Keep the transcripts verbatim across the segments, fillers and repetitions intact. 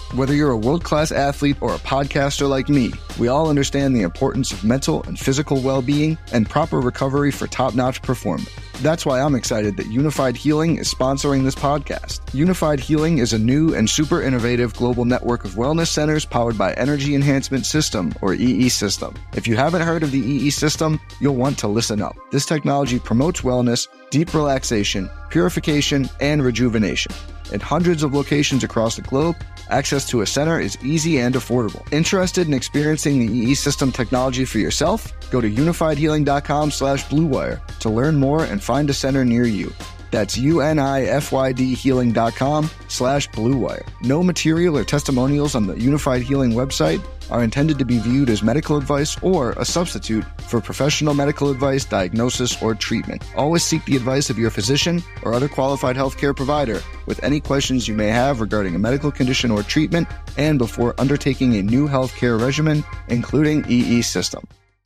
Whether you're a world-class athlete or a podcaster like me, we all understand the importance of mental and physical well-being and proper recovery for top-notch performance. That's why I'm excited that Unified Healing is sponsoring this podcast. Unified Healing is a new and super innovative global network of wellness centers powered by Energy Enhancement System, or E E System. If you haven't heard of the E E System, you'll want to listen up. This technology promotes wellness, deep relaxation, purification, and rejuvenation. In hundreds of locations across the globe, access to a center is easy and affordable. Interested in experiencing the E E System technology for yourself? Go to unifiedhealing.com slash bluewire to learn more and find a center near you. That's U-N-I-F-Y-D healing.com slash bluewire. No material or testimonials on the Unified Healing website are intended to be viewed as medical advice or a substitute for professional medical advice, diagnosis, or treatment. Always seek the advice of your physician or other qualified healthcare provider with any questions you may have regarding a medical condition or treatment and before undertaking a new healthcare regimen, including E E System.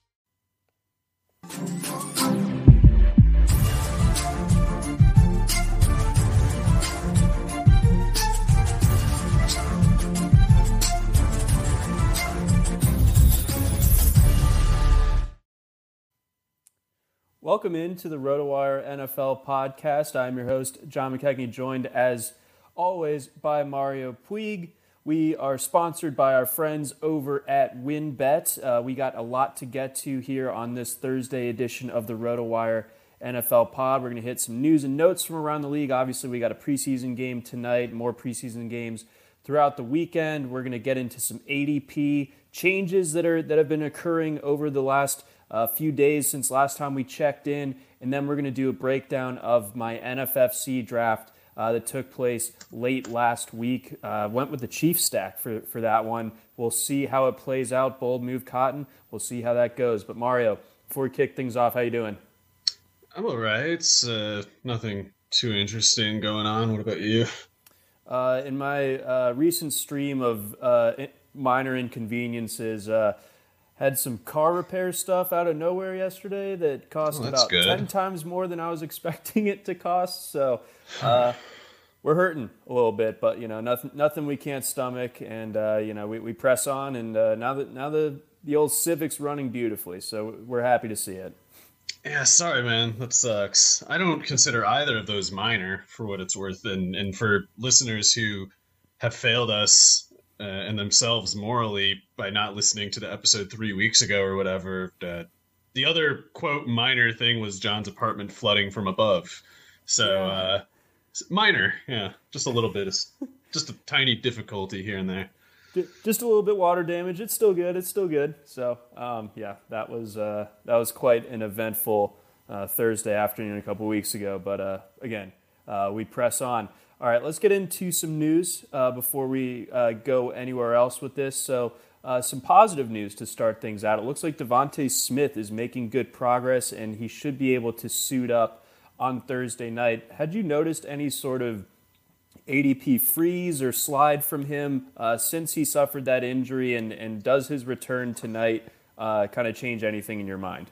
Welcome into the RotoWire N F L podcast. I'm your host, John McKechnie, joined as always by Mario Puig. We are sponsored by our friends over at WynnBET. Uh, we got a lot to get to here on this Thursday edition of the RotoWire N F L pod. We're going to hit some news and notes from around the league. Obviously, we got a preseason game tonight, more preseason games throughout the weekend. We're going to get into some A D P changes that are that have been occurring over the last a few days since last time we checked in, and then we're going to do a breakdown of my N F F C draft uh, that took place late last week. Uh, went with the Chiefs stack for, for that one. We'll see how it plays out. Bold move, Cotton. We'll see how that goes. But Mario, before we kick things off, how you doing? I'm all right. It's uh, nothing too interesting going on. What about you? Uh, in my uh, recent stream of uh, minor inconveniences, uh, had some car repair stuff out of nowhere yesterday that cost oh, about good. ten times more than I was expecting it to cost. So uh, we're hurting a little bit, but you know, nothing, nothing we can't stomach, and uh, you know, we, we press on. And uh, now that now the the old Civic's running beautifully, so we're happy to see it. Yeah, sorry, man, that sucks. I don't consider either of those minor, for what it's worth, and and for listeners who have failed us Uh, and themselves morally by not listening to the episode three weeks ago or whatever. Uh, the other, quote, minor thing was John's apartment flooding from above. So, yeah. uh, minor, yeah, just a little bit. Just a tiny difficulty here and there. Just a little bit water damage. It's still good. It's still good. So, um, yeah, that was uh, that was quite an eventful uh, Thursday afternoon a couple weeks ago. But, uh, again, uh, we press on. All right, let's get into some news uh, before we uh, go anywhere else with this. So uh, some positive news to start things out. It looks like Devontae Smith is making good progress, and he should be able to suit up on Thursday night. Had you noticed any sort of A D P freeze or slide from him uh, since he suffered that injury, and, and does his return tonight uh, kind of change anything in your mind?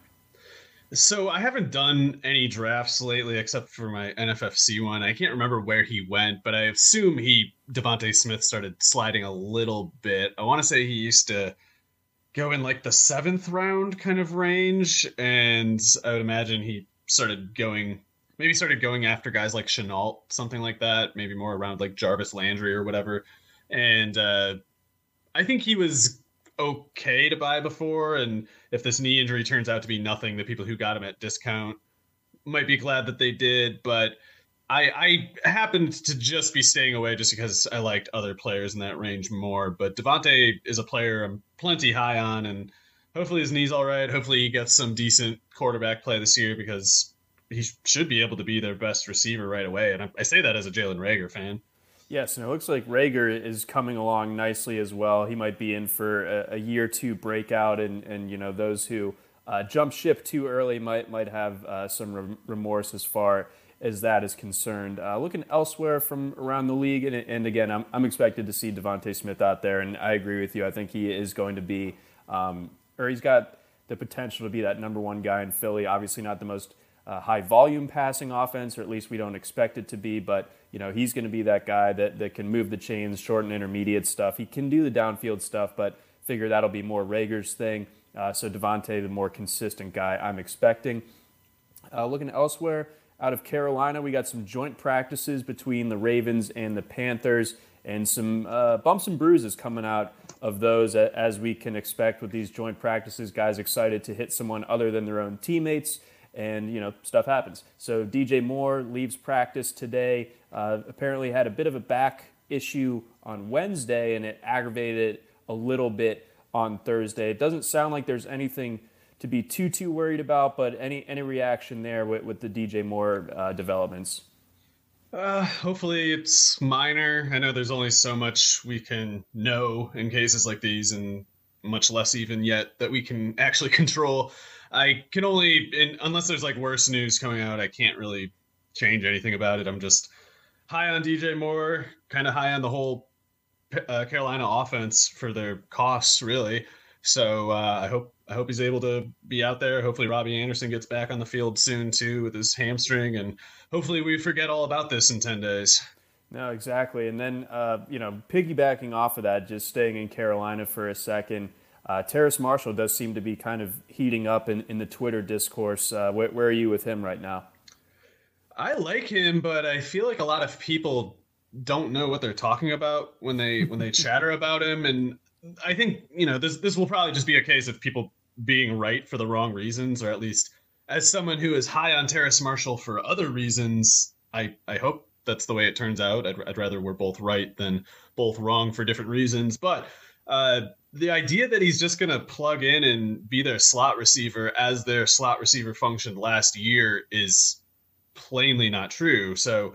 So I haven't done any drafts lately except for my N F F C one. I can't remember where he went, but I assume he Devontae Smith started sliding a little bit. I want to say he used to go in like the seventh round kind of range, and I would imagine he started going, maybe started going after guys like Chenault, something like that, maybe more around like Jarvis Landry or whatever. And uh, I think he was okay to buy before, and if this knee injury turns out to be nothing, the people who got him at discount might be glad that they did. But I, I happened to just be staying away just because I liked other players in that range more. But Devontae is a player I'm plenty high on, and hopefully his knee's all right. Hopefully he gets some decent quarterback play this year, because he should be able to be their best receiver right away. And I, I say that as a Jalen Reagor fan. Yes, and it looks like Reagor is coming along nicely as well. He might be in for a, a year or two breakout, and, and you know, those who uh, jump ship too early might might have uh, some re- remorse as far as that is concerned. Uh, looking elsewhere from around the league, and, and again, I'm, I'm expected to see Devontae Smith out there, and I agree with you. I think he is going to be, um, or he's got the potential to be that number one guy in Philly. Obviously not the most uh, high volume passing offense, or at least we don't expect it to be, but you know, he's going to be that guy that, that can move the chains, short and intermediate stuff. He can do the downfield stuff, but figure that'll be more Rager's thing. Uh, so Davante, the more consistent guy I'm expecting. Uh, looking elsewhere, out of Carolina, we got some joint practices between the Ravens and the Panthers, and some uh, bumps and bruises coming out of those, as we can expect with these joint practices. Guys excited to hit someone other than their own teammates, and, you know, stuff happens. So D J Moore leaves practice today. Uh, apparently had a bit of a back issue on Wednesday, and it aggravated it a little bit on Thursday. It doesn't sound like there's anything to be too, too worried about, but any any reaction there with, with the D J Moore uh, developments? Uh, hopefully it's minor. I know there's only so much we can know in cases like these, and much less even yet that we can actually control. I can only, in, unless there's like worse news coming out, I can't really change anything about it. I'm just high on D J Moore, kind of high on the whole uh, Carolina offense for their costs, really. So uh, I hope I hope he's able to be out there. Hopefully Robbie Anderson gets back on the field soon too with his hamstring, and hopefully we forget all about this in ten days. No, exactly. And then, uh, you know, piggybacking off of that, just staying in Carolina for a second, uh, Terrace Marshall does seem to be kind of heating up in, in the Twitter discourse. Uh, where, where are you with him right now? I like him, but I feel like a lot of people don't know what they're talking about when they when they chatter about him. And I think, you know, this this will probably just be a case of people being right for the wrong reasons, or at least as someone who is high on Terrace Marshall for other reasons, I, I hope that's the way it turns out. I'd, I'd rather we're both right than both wrong for different reasons. But uh, the idea that he's just going to plug in and be their slot receiver as their slot receiver functioned last year is plainly not true. So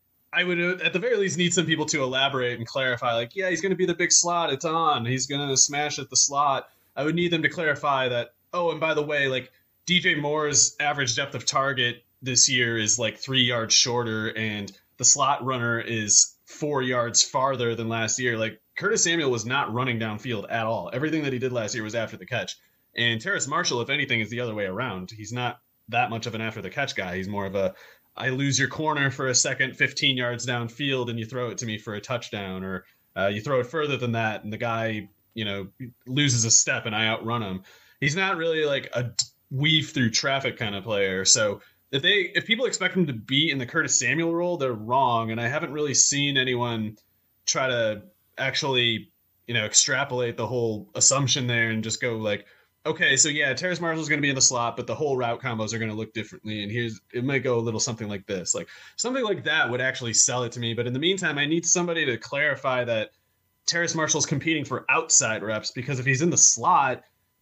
I would, at the very least, need some people to elaborate and clarify, like, yeah, he's going to be the big slot. It's on. He's going to smash at the slot. I would need them to clarify that, oh, and by the way, like, D J Moore's average depth of target this year is like three yards shorter, and the slot runner is four yards farther than last year. Like, Curtis Samuel was not running downfield at all. Everything that he did last year was after the catch. And Terrace Marshall, if anything, is the other way around. He's not that much of an after the catch guy. He's more of a, I lose your corner for a second, fifteen yards downfield, and you throw it to me for a touchdown, or uh, you throw it further than that, and the guy, you know, loses a step and I outrun him. He's not really like a weave through traffic kind of player. So if they, if people expect him to be in the Curtis Samuel role, they're wrong. And I haven't really seen anyone try to actually, you know, extrapolate the whole assumption there and just go like, okay, so yeah, Terrace Marshall's going to be in the slot, but the whole route combos are going to look differently. And here's, it might go a little something like this. Like, something like that would actually sell it to me. But in the meantime, I need somebody to clarify that Terrace Marshall's competing for outside reps, because if he's in the slot,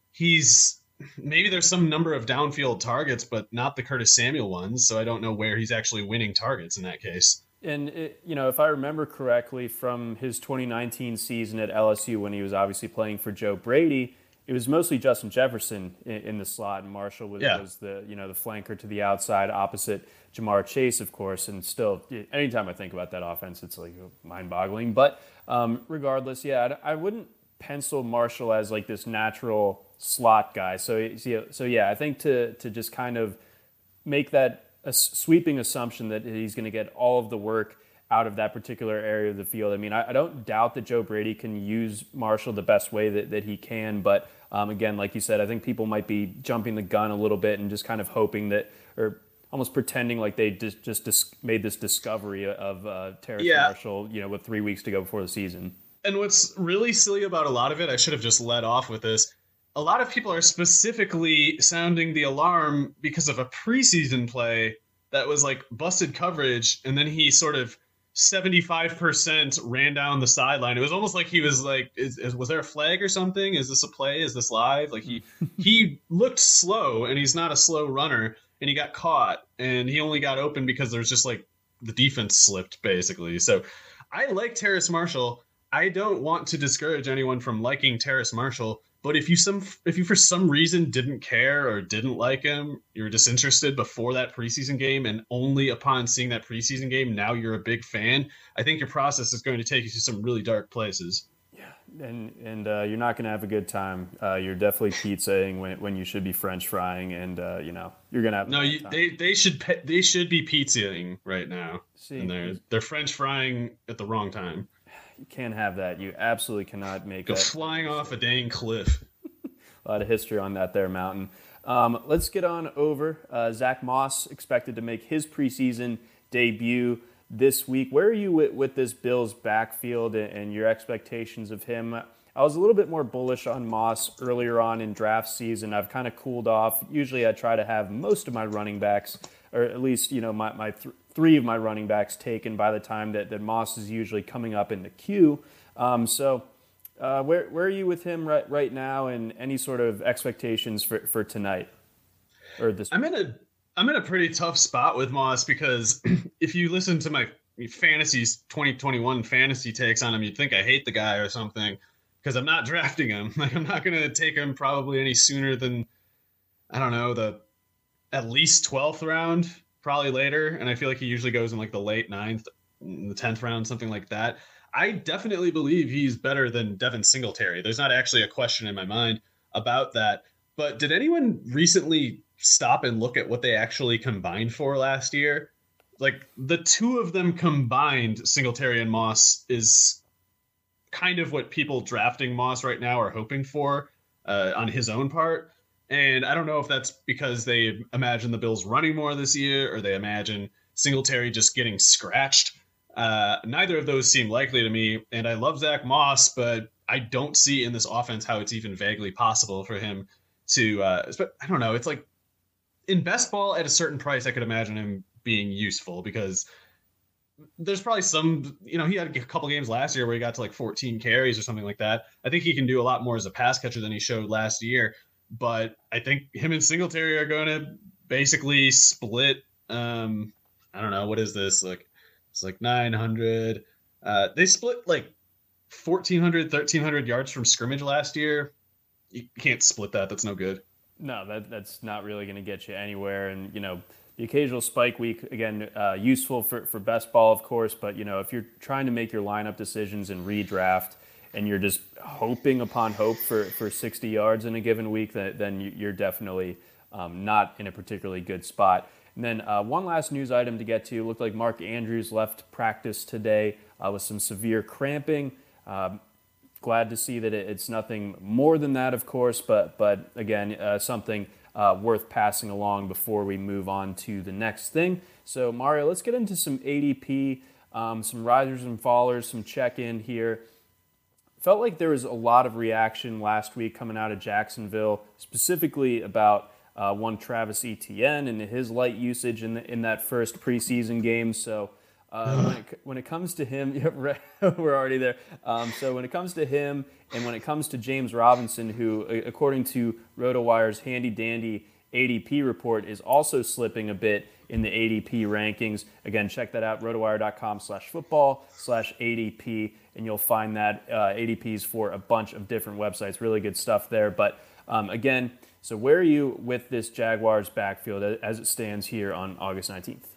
he's, maybe there's some number of downfield targets, but not the Curtis Samuel ones. So I don't know where he's actually winning targets in that case. And, it, you know, if I remember correctly from his twenty nineteen season at L S U, when he was obviously playing for Joe Brady, it was mostly Justin Jefferson in, in the slot, and Marshall was, yeah. was the, you know, the flanker to the outside opposite Jamar Chase, of course. And still, anytime I think about that offense, it's like mind-boggling. But um, regardless, yeah, I, I wouldn't pencil Marshall as like this natural slot guy. So, so yeah, I think to to just kind of make that a sweeping assumption that he's going to get all of the work out of that particular area of the field. I mean, I, I don't doubt that Joe Brady can use Marshall the best way that, that he can, but um, again, like you said, I think people might be jumping the gun a little bit and just kind of hoping that, or almost pretending like they just, just dis- made this discovery of uh, Terrace yeah. Marshall, you know, with three weeks to go before the season. And what's really silly about a lot of it, I should have just let off with this, a lot of people are specifically sounding the alarm because of a preseason play that was like busted coverage, and then he sort of seventy-five percent ran down the sideline. It was almost like he was like, is, is, was there a flag or something? Is this a play? Is this live? Like he he looked slow, and he's not a slow runner, and he got caught, and he only got open because there's just like the defense slipped, basically. So I like Terrace Marshall. I don't want to discourage anyone from liking Terrace Marshall, but if you some if you for some reason didn't care or didn't like him, you're disinterested before that preseason game, and only upon seeing that preseason game now you're a big fan, I think your process is going to take you to some really dark places. Yeah, And and uh, you're not going to have a good time. Uh, you're definitely pizzaing when when you should be French frying, and uh, you know you're going to have no. A You, time. they they should pe- they should be pizzaing right now, See, and they're they're French frying at the wrong time. You can't have that. You absolutely cannot make Go that. flying off a dang cliff. A lot of history on that there, Mountain. Um, let's get on over. Uh, Zach Moss expected to make his preseason debut this week. Where are you with, with this Bills backfield and, and your expectations of him? I was a little bit more bullish on Moss earlier on in draft season. I've kind of cooled off. Usually I try to have most of my running backs, or at least, you know, my, my th- three of my running backs taken by the time that, that Moss is usually coming up in the queue. Um, so uh, where where are you with him right right now, and any sort of expectations for, for tonight or this? I'm in a I'm in a pretty tough spot with Moss because if you listen to my fantasies twenty twenty-one fantasy takes on him, you'd think I hate the guy or something because I'm not drafting him. Like I'm not going to take him probably any sooner than, I don't know, the at least twelfth round, probably later. And I feel like he usually goes in like the late ninth, the tenth round, something like that. I definitely believe he's better than Devin Singletary. There's not actually a question in my mind about that. But did anyone recently stop and look at what they actually combined for last year? Like the two of them combined, Singletary and Moss, is kind of what people drafting Moss right now are hoping for uh, on his own part. And I don't know if that's because they imagine the Bills running more this year or they imagine Singletary just getting scratched. Uh, neither of those seem likely to me. And I love Zach Moss, but I don't see in this offense how it's even vaguely possible for him to, uh, I don't know. It's like in best ball at a certain price, I could imagine him being useful because there's probably some, you know, he had a couple games last year where he got to like fourteen carries or something like that. I think he can do a lot more as a pass catcher than he showed last year. But I think him and Singletary are going to basically split. Um, I don't know. What is this? Like, it's like nine hundred. Uh, they split like fourteen hundred, thirteen hundred yards from scrimmage last year. You can't split that. That's no good. No, that that's not really going to get you anywhere. And, you know, the occasional spike week, again, uh, useful for, for best ball, of course. But, you know, if you're trying to make your lineup decisions and redraft and you're just hoping upon hope for, for sixty yards in a given week, then, then you're definitely um, not in a particularly good spot. And then uh, one last news item to get to. Looked like Mark Andrews left practice today uh, with some severe cramping. Um, glad to see that it, it's nothing more than that, of course, but but again, uh, something uh, worth passing along before we move on to the next thing. So Mario, let's get into some A D P, um, some risers and fallers, some check-in here. Felt like there was a lot of reaction last week coming out of Jacksonville, specifically about Uh, one Travis Etienne and his light usage in the, in that first preseason game. So uh, when, it, when it comes to him, yeah, right, we're already there. Um, so when it comes to him and when it comes to James Robinson, who according to RotoWire's handy dandy A D P report is also slipping a bit in the A D P rankings. Again, check that out, rotowire.com slash football slash ADP, and you'll find that uh, A D Ps for a bunch of different websites. Really good stuff there. But um, again, so where are you with this Jaguars backfield as it stands here on August nineteenth?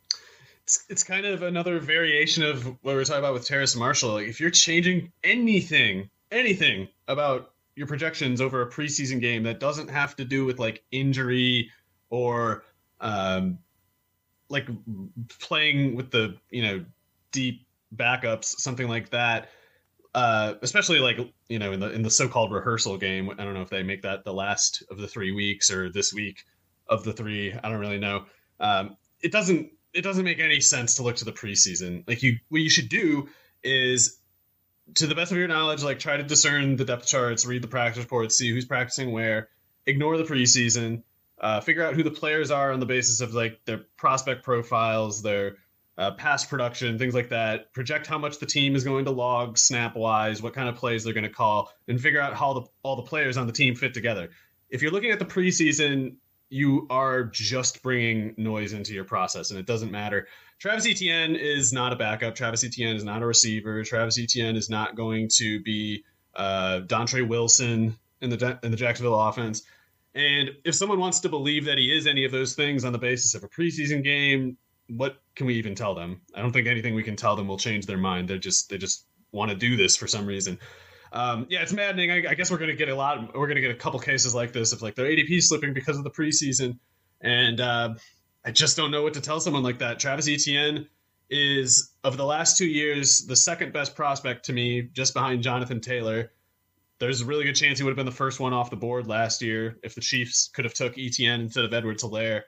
It's, it's kind of another variation of what we were talking about with Terrace Marshall. Like if you're changing anything, anything about your projections over a preseason game that doesn't have to do with like injury or um, like playing with the, you know, deep backups, something like that. Uh, especially like, you know, in the in the so-called rehearsal game. I don't know if they make that the last of the three weeks or this week of the three. I don't really know. Um, it doesn't it doesn't make any sense to look to the preseason. Like you, what you should do is, to the best of your knowledge, like try to discern the depth charts, read the practice reports, see who's practicing where. Ignore the preseason. Uh, figure out who the players are on the basis of like their prospect profiles, their Uh, past production, things like that. Project how much the team is going to log snap-wise, what kind of plays they're going to call, and figure out how the, all the players on the team fit together. If you're looking at the preseason, you are just bringing noise into your process, and it doesn't matter. Travis Etienne is not a backup. Travis Etienne is not a receiver. Travis Etienne is not going to be uh, Dontre Wilson in the in the Jacksonville offense. And if someone wants to believe that he is any of those things on the basis of a preseason game, what can we even tell them? I don't think anything we can tell them will change their mind. They just they just want to do this for some reason. Um, yeah, it's maddening. I, I guess we're going to get a lot. Of, we're going to get a couple cases like this of like their A D P slipping because of the preseason, and uh, I just don't know what to tell someone like that. Travis Etienne is, of the last two years, the second best prospect to me, just behind Jonathan Taylor. There's a really good chance he would have been the first one off the board last year if the Chiefs could have took Etienne instead of Edwards-Helaire.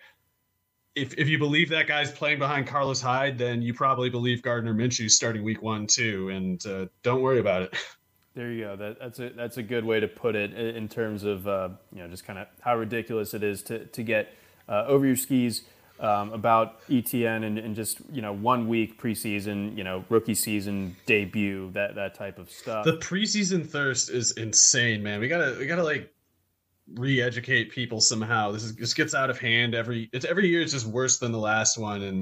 If if you believe that guy's playing behind Carlos Hyde, then you probably believe Gardner Minshew's starting week one too, and uh, don't worry about it. There you go. That, that's a that's a good way to put it in terms of uh, you know just kind of how ridiculous it is to to get uh, over your skis um, about E T N and, and just you know one week preseason, you know rookie season debut, that that type of stuff. The preseason thirst is insane, man. We gotta we gotta like re-educate people somehow. This is this gets out of hand every it's every year. It's just worse than the last one, and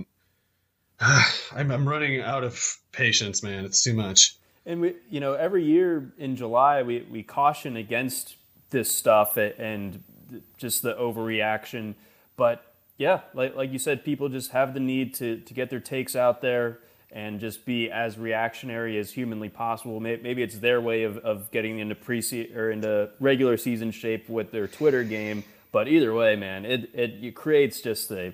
uh, I'm I'm running out of patience, man. It's too much. And we, you know, every year in July, we, we caution against this stuff and just the overreaction. But yeah, like like you said, people just have the need to to get their takes out there and just be as reactionary as humanly possible. Maybe it's their way of, of getting into pre or into regular season shape with their Twitter game. But either way, man, it it, it creates just a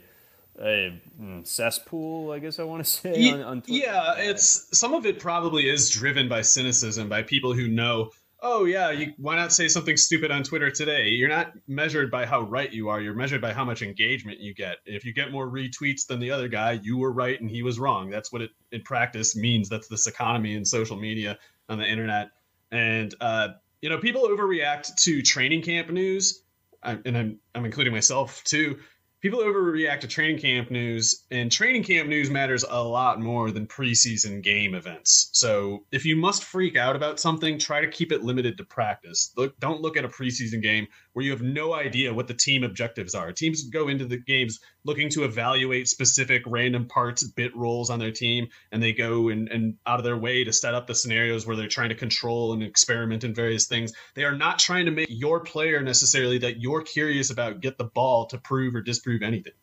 a cesspool, I guess I want to say. Yeah, on, on Twitter. yeah, it's some of it probably is driven by cynicism, by people who know, oh yeah, you, why not say something stupid on Twitter today? You're not measured by how right you are. You're measured by how much engagement you get. If you get more retweets than the other guy, you were right and he was wrong. That's what it in practice means. That's this economy in social media on the internet. And uh, you know, people overreact to training camp news, I, and I'm I'm including myself too. People overreact to training camp news, and training camp news matters a lot more than preseason game events. So if you must freak out about something, try to keep it limited to practice. Look, don't look at a preseason game where you have no idea what the team objectives are. Teams go into the games looking to evaluate specific random parts, bit roles on their team, and they go and, and out of their way to set up the scenarios where they're trying to control and experiment in various things. They are not trying to make your player necessarily that you're curious about get the ball to prove or disprove anything.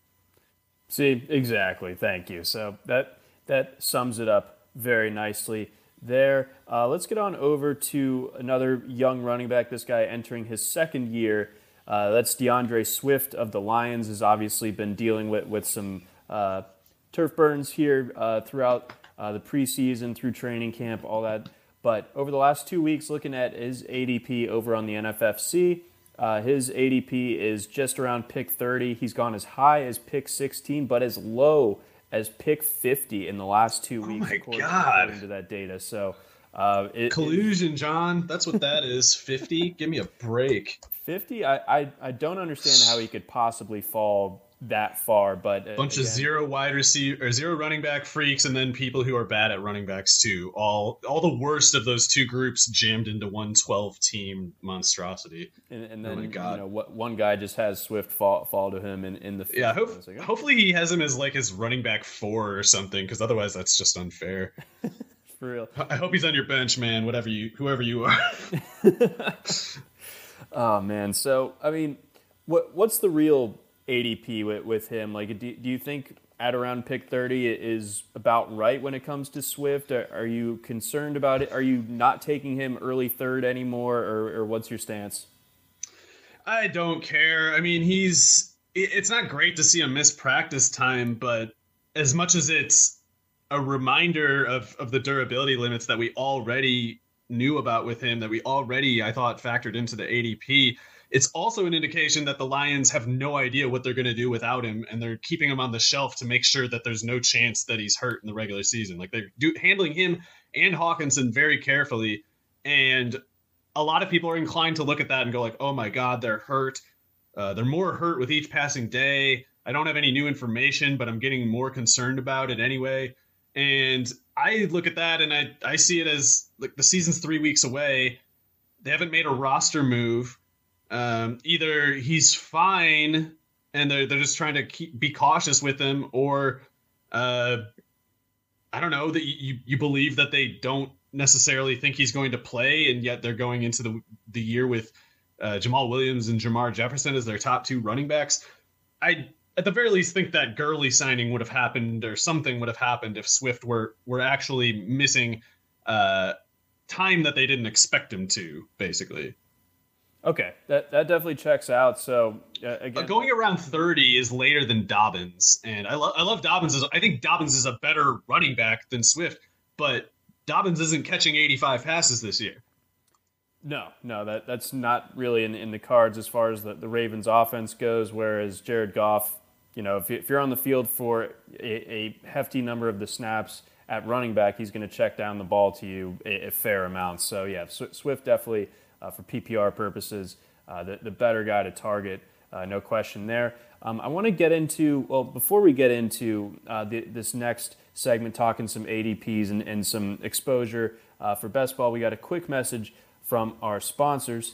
See, exactly. Thank you. So that that sums it up very nicely there. Uh, let's get on over to another young running back. This guy entering his second year. Uh, that's DeAndre Swift of the Lions. Has obviously been dealing with with some uh, turf burns here uh, throughout uh, the preseason, through training camp, all that. But over the last two weeks, looking at his A D P over on the N F F C, uh, his A D P is just around pick thirty. He's gone as high as pick sixteen, but as low as pick fifty in the last two weeks. Oh my according, God. according to that data. So uh, it, collusion, John. That's what that is. fifty. Give me a break. fifty. I, I I don't understand how he could possibly fall that far, but uh, bunch again, of zero wide receiver or zero running back freaks, and then people who are bad at running backs too. All all the worst of those two groups jammed into one twelve team monstrosity. And, and then oh my God. you know what, one guy just has Swift fall fall to him in, in the Yeah, hope, like, oh. hopefully he has him as like his running back four or something, because otherwise that's just unfair. For real. I hope he's on your bench, man. Whatever you, whoever you are. Oh man. So I mean, what what's the real A D P with, with him? Like, do, do you think at around pick thirty is about right when it comes to Swift? Are, are you concerned about it? Are you not taking him early third anymore, or, or what's your stance? I don't care. I mean, he's it's not great to see him miss practice time, but as much as it's a reminder of, of the durability limits that we already knew about with him, that we already, I thought, factored into the A D P, it's also an indication that the Lions have no idea what they're going to do without him, and they're keeping him on the shelf to make sure that there's no chance that he's hurt in the regular season. Like, they're do, handling him and Hawkinson very carefully, and a lot of people are inclined to look at that and go like, oh my God, they're hurt. Uh, they're more hurt with each passing day. I don't have any new information, but I'm getting more concerned about it anyway. And I look at that and I, I see it as like the season's three weeks away. They haven't made a roster move. Um, either he's fine and they're, they're just trying to keep, be cautious with him, or uh, I don't know, that you, you believe that they don't necessarily think he's going to play, and yet they're going into the the year with uh, Jamal Williams and Jamar Jefferson as their top two running backs. I, at the very least, think that Gurley signing would have happened, or something would have happened, if Swift were were actually missing uh, time that they didn't expect him to, basically. Okay, that that definitely checks out. So uh, again, uh, going around thirty is later than Dobbins, and I love I love Dobbins. As, I think Dobbins is a better running back than Swift, but Dobbins isn't catching eighty-five passes this year. No, no, that that's not really in, in the cards as far as the, the Ravens offense goes, whereas Jared Goff, you know, if, you, if you're on the field for a, a hefty number of the snaps at running back, he's going to check down the ball to you a, a fair amount. So, yeah, Swift definitely, uh, for P P R purposes, uh, the, the better guy to target, uh, no question there. Um, I want to get into, well, before we get into uh, the, this next segment, talking some A D Ps and, and some exposure uh, for best ball, we got a quick message from our sponsors.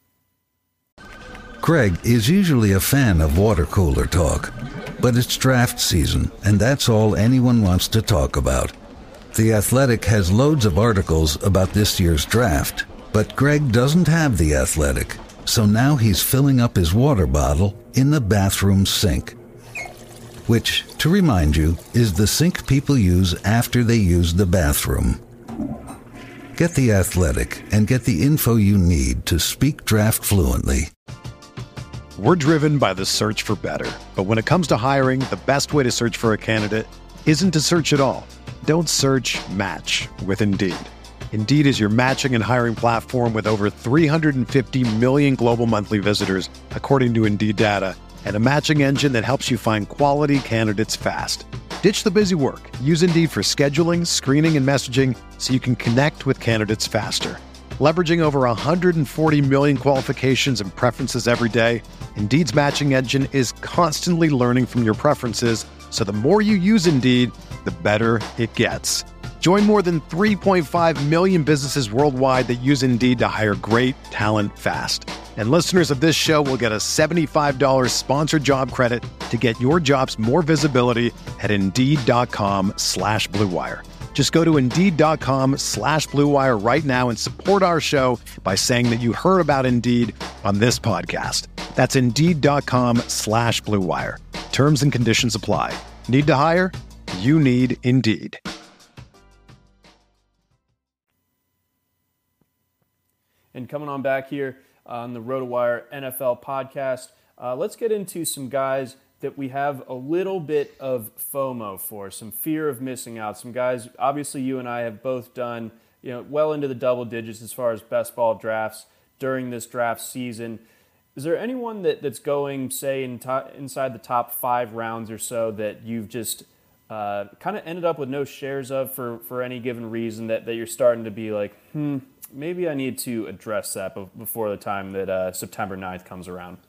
Greg is usually a fan of water cooler talk, but it's draft season, and that's all anyone wants to talk about. The Athletic has loads of articles about this year's draft, but Greg doesn't have The Athletic, so now he's filling up his water bottle in the bathroom sink, which, to remind you, is the sink people use after they use the bathroom. Get The Athletic and get the info you need to speak draft fluently. We're driven by the search for better. But when it comes to hiring, the best way to search for a candidate isn't to search at all. Don't search, match with Indeed. Indeed is your matching and hiring platform with over three hundred fifty million global monthly visitors, according to Indeed data, and a matching engine that helps you find quality candidates fast. Ditch the busy work. Use Indeed for scheduling, screening, and messaging so you can connect with candidates faster. Leveraging over one hundred forty million qualifications and preferences every day, Indeed's matching engine is constantly learning from your preferences, so the more you use Indeed, the better it gets. Join more than three point five million businesses worldwide that use Indeed to hire great talent fast. And listeners of this show will get a seventy-five dollars sponsored job credit to get your jobs more visibility at Indeed.com slash Blue Wire. Just go to Indeed.com slash Blue Wire right now and support our show by saying that you heard about Indeed on this podcast. That's Indeed.com slash Blue Wire. Terms and conditions apply. Need to hire? You need Indeed. And coming on back here on the RotoWire N F L podcast, uh, let's get into some guys that we have a little bit of FOMO for, some fear of missing out. Some guys, obviously you and I have both done, you know, well into the double digits as far as best ball drafts during this draft season. Is there anyone that, that's going, say, in to, inside the top five rounds or so that you've just uh, kind of ended up with no shares of for, for any given reason that, that you're starting to be like, hmm, maybe I need to address that before the time that uh, September ninth comes around?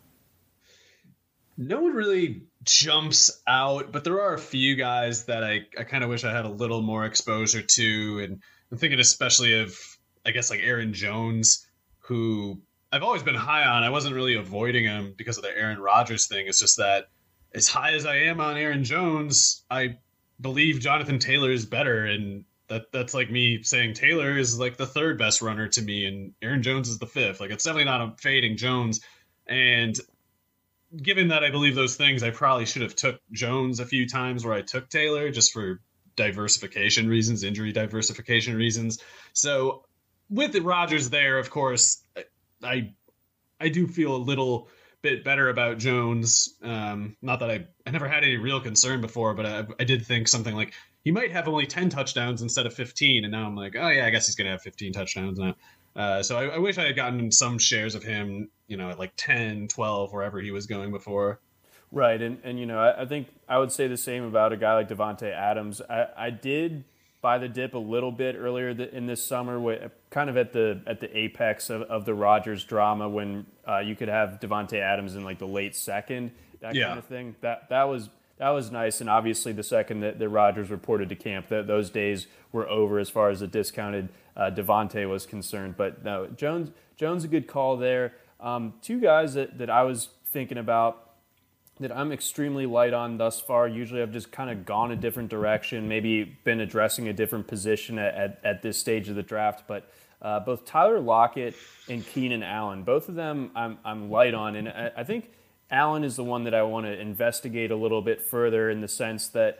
No one really jumps out, but there are a few guys that I, I kind of wish I had a little more exposure to. And I'm thinking especially of, I guess, like Aaron Jones, who I've always been high on. I wasn't really avoiding him because of the Aaron Rodgers thing. It's just that as high as I am on Aaron Jones, I believe Jonathan Taylor is better. And that that's like me saying Taylor is like the third best runner to me and Aaron Jones is the fifth. Like, it's definitely not a fading Jones. And given that I believe those things, I probably should have took Jones a few times where I took Taylor just for diversification reasons, injury diversification reasons. So with the Rodgers there, of course, I I do feel a little bit better about Jones. Um, not that I, I never had any real concern before, but I, I did think something like he might have only ten touchdowns instead of fifteen. And now I'm like, oh yeah, I guess he's going to have fifteen touchdowns now. Uh, so I, I wish I had gotten some shares of him, you know, at like ten, twelve, wherever he was going before. Right. And, and you know, I, I think I would say the same about a guy like Davante Adams. I, I did buy the dip a little bit earlier th- in this summer, kind of at the at the apex of, of the Rodgers drama when uh, you could have Davante Adams in like the late second, that yeah. kind of thing. That that was that was nice. And obviously the second that, that Rodgers reported to camp, that those days were over as far as the discounted uh, Davante was concerned. But no, Jones Jones a good call there. Um, two guys that, that I was thinking about that I'm extremely light on thus far. Usually I've just kind of gone a different direction, maybe been addressing a different position at, at, at this stage of the draft. But uh, both Tyler Lockett and Keenan Allen, both of them I'm, I'm light on. And I, I think Allen is the one that I want to investigate a little bit further in the sense that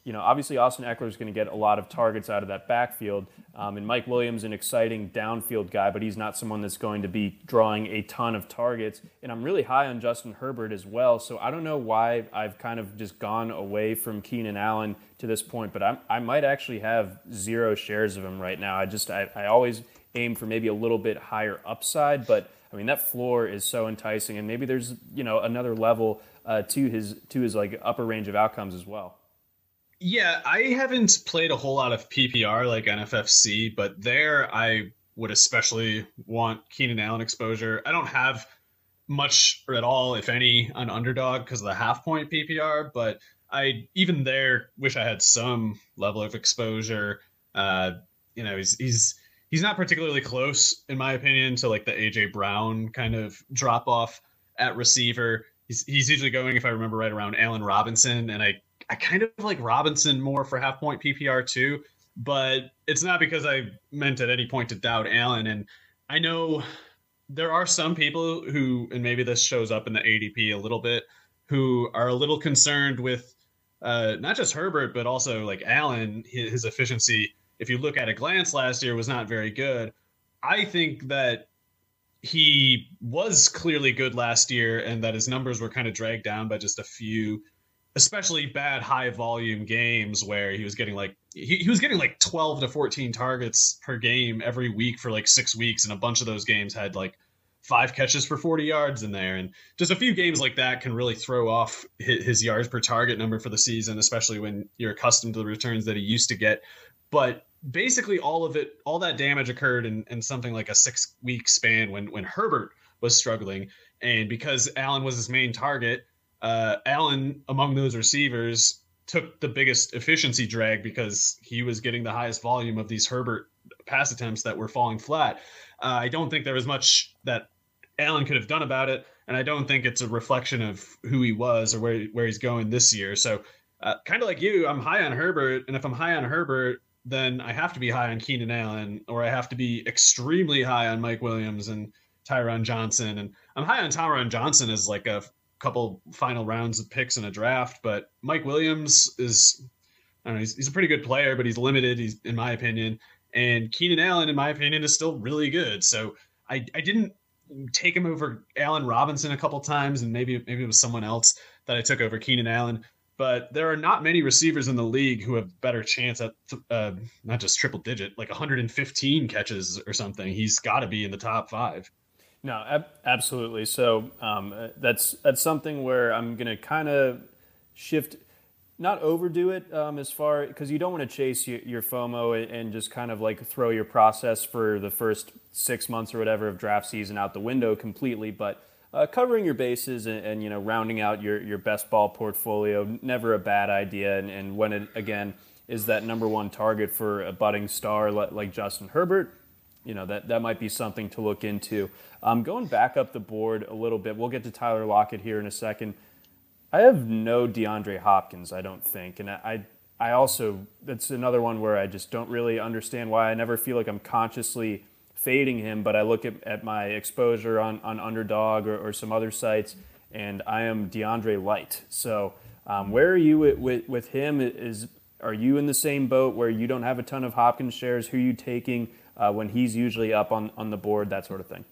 you know, obviously Austin Eckler is going to get a lot of targets out of that backfield. Um, and Mike Williams, an exciting downfield guy, but he's not someone that's going to be drawing a ton of targets. And I'm really high on Justin Herbert as well. So I don't know why I've kind of just gone away from Keenan Allen to this point, but I'm, I might actually have zero shares of him right now. I just, I, I always aim for maybe a little bit higher upside, but I mean, that floor is so enticing, and maybe there's, you know, another level uh, to his, to his like upper range of outcomes as well. Yeah, I haven't played a whole lot of P P R like N F F C, but there I would especially want Keenan Allen exposure. I don't have much or at all, if any, on underdog because of the half point P P R, but I even there wish I had some level of exposure. Uh, you know, he's he's he's not particularly close, in my opinion, to like the A J Brown kind of drop off at receiver. He's he's usually going, if I remember right, around Allen Robinson, and I. I kind of like Robinson more for half point P P R too, but it's not because I meant at any point to doubt Allen. And I know there are some people who, and maybe this shows up in the A D P a little bit, who are a little concerned with uh, not just Herbert, but also like Allen, his, his efficiency. If you look at a glance last year, was not very good. I think that he was clearly good last year and that his numbers were kind of dragged down by just a few especially bad high volume games where he was getting like he, he was getting like twelve to fourteen targets per game every week for like six weeks. And a bunch of those games had like five catches for forty yards in there. And just a few games like that can really throw off his, his yards per target number for the season, especially when you're accustomed to the returns that he used to get. But basically all of it, all that damage occurred in, in something like a six week span when, when Herbert was struggling. And because Allen was his main target, Uh, Allen, among those receivers, took the biggest efficiency drag because he was getting the highest volume of these Herbert pass attempts that were falling flat. Uh, I don't think there was much that Allen could have done about it, and I don't think it's a reflection of who he was or where, where he's going this year. So uh, kind of like you, I'm high on Herbert, and if I'm high on Herbert, then I have to be high on Keenan Allen, or I have to be extremely high on Mike Williams and Tyron Johnson. And I'm high on Tyron Johnson as like a couple final rounds of picks in a draft, but Mike Williams is, I don't know, he's, he's a pretty good player, but he's limited, he's in my opinion. And Keenan Allen, in my opinion, is still really good. So I, I didn't take him over Allen Robinson a couple times, and maybe maybe it was someone else that I took over Keenan Allen. But there are not many receivers in the league who have better chance at uh, not just triple digit, like one hundred fifteen catches or something. He's got to be in the top five. No, ab- absolutely. So um, that's that's something where I'm going to kind of shift, not overdo it um, as far, because you don't want to chase your, your FOMO and, and just kind of like throw your process for the first six months or whatever of draft season out the window completely. But uh, covering your bases and, and you know rounding out your, your best ball portfolio, never a bad idea. And, and when it again is that number one target for a budding star like, like Justin Herbert, you know, that, that might be something to look into. Um, going back up the board a little bit, we'll get to Tyler Lockett here in a second. I have no DeAndre Hopkins, I don't think. And I I also, that's another one where I just don't really understand why. I never feel like I'm consciously fading him, but I look at, at my exposure on, on Underdog or, or some other sites, and I am DeAndre light. So um, where are you with, with, with him? Is Are you in the same boat where you don't have a ton of Hopkins shares? Who are you taking Uh, when he's usually up on, on the board, that sort of thing?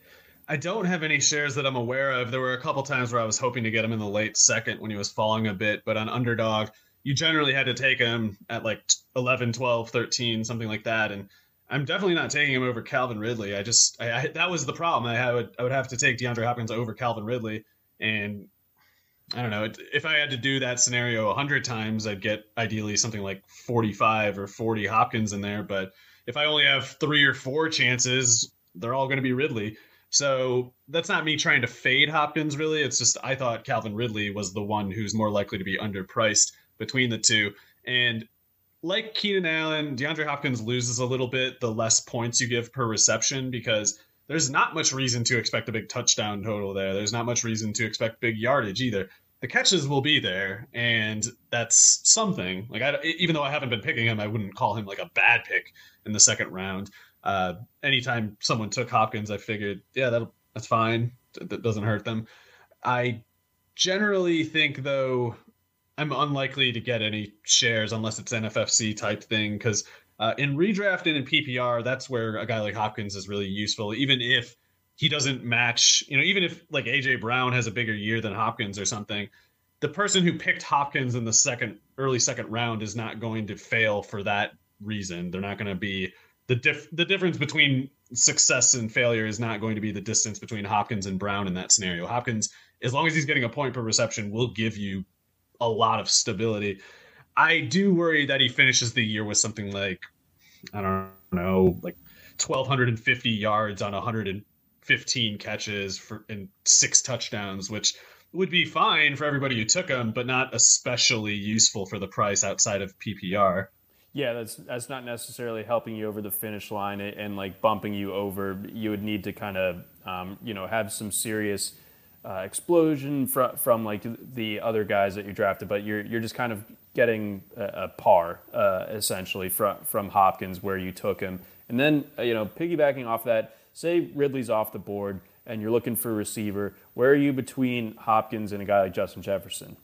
I don't have any shares that I'm aware of. There were a couple times where I was hoping to get him in the late second when he was falling a bit, but on Underdog, you generally had to take him at like eleven, twelve, thirteen, something like that. And I'm definitely not taking him over Calvin Ridley. I just, I, I, that was the problem. I would, I would have to take DeAndre Hopkins over Calvin Ridley. And I don't know, if I had to do that scenario a hundred times, I'd get ideally something like forty-five or forty Hopkins in there. But if I only have three or four chances, they're all going to be Ridley. So that's not me trying to fade Hopkins, really. It's just I thought Calvin Ridley was the one who's more likely to be underpriced between the two. And like Keenan Allen, DeAndre Hopkins loses a little bit the less points you give per reception, because there's not much reason to expect a big touchdown total there. There's not much reason to expect big yardage either. The catches will be there, and that's something. Like, I, even though I haven't been picking him, I wouldn't call him like a bad pick in the second round. Uh, anytime someone took Hopkins, I figured, yeah, that'll, that's fine. That doesn't hurt them. I generally think, though, I'm unlikely to get any shares unless it's N F F C type thing, because uh, in redraft and in P P R, that's where a guy like Hopkins is really useful, even if he doesn't match, you know, even if like A J Brown has a bigger year than Hopkins or something, the person who picked Hopkins in the second, early second round is not going to fail for that reason. They're not going to be the diff the difference between success and failure is not going to be the distance between Hopkins and Brown in that scenario. Hopkins, as long as he's getting a point per reception, will give you a lot of stability. I do worry that he finishes the year with something like, I don't know, like twelve fifty yards on one hundred fifteen catches for and six touchdowns, which would be fine for everybody who took him, but not especially useful for the price outside of P P R. Yeah, that's that's not necessarily helping you over the finish line and, and like bumping you over. You would need to kind of um, you know have some serious uh, explosion from from like the other guys that you drafted, but you're you're just kind of getting a, a par uh, essentially from from Hopkins where you took him, and then uh, you know piggybacking off that, say Ridley's off the board and you're looking for a receiver. Where are you between Hopkins and a guy like Justin Jefferson?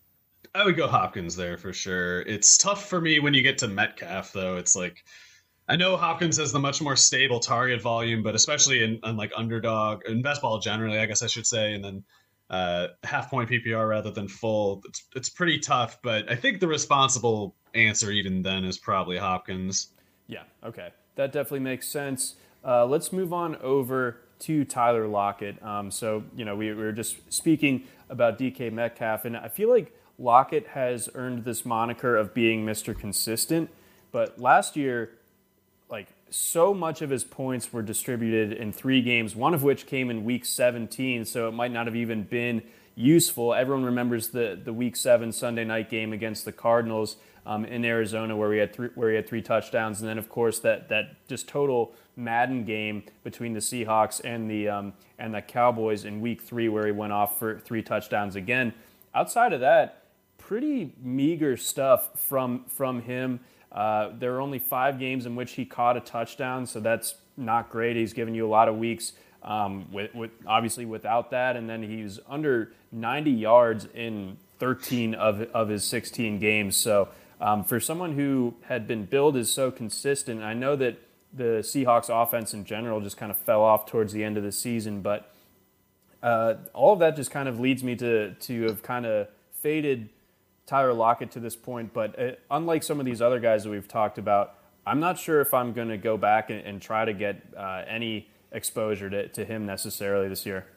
I would go Hopkins there for sure. It's tough for me when you get to Metcalf, though. It's like, I know Hopkins has the much more stable target volume, but especially in, in like underdog, in best ball generally, I guess I should say, and then uh, half point P P R rather than full. It's, it's pretty tough, but I think the responsible answer even then is probably Hopkins. Yeah, okay. That definitely makes sense. Uh, let's move on over to Tyler Lockett. Um, so, you know, we, we were just speaking about D K Metcalf, and I feel like Lockett has earned this moniker of being Mister Consistent, but last year, like, so much of his points were distributed in three games, one of which came in week seventeen, so it might not have even been useful. Everyone remembers the, the week seven Sunday night game against the Cardinals um, in Arizona where we had three, where he had three touchdowns, and then, of course, that that just total Madden game between the Seahawks and the um, and the Cowboys in week three where he went off for three touchdowns again. Outside of that, pretty meager stuff from from him. Uh, there are only five games in which he caught a touchdown, so that's not great. He's given you a lot of weeks um, with, with obviously without that, and then he's under ninety yards in thirteen of of his sixteen games. So um, for someone who had been billed as so consistent, I know that the Seahawks offense in general just kind of fell off towards the end of the season, but uh, all of that just kind of leads me to to have kind of faded Tyler Lockett to this point, but uh, unlike some of these other guys that we've talked about, I'm not sure if I'm going to go back and, and try to get uh, any exposure to, to him necessarily this year.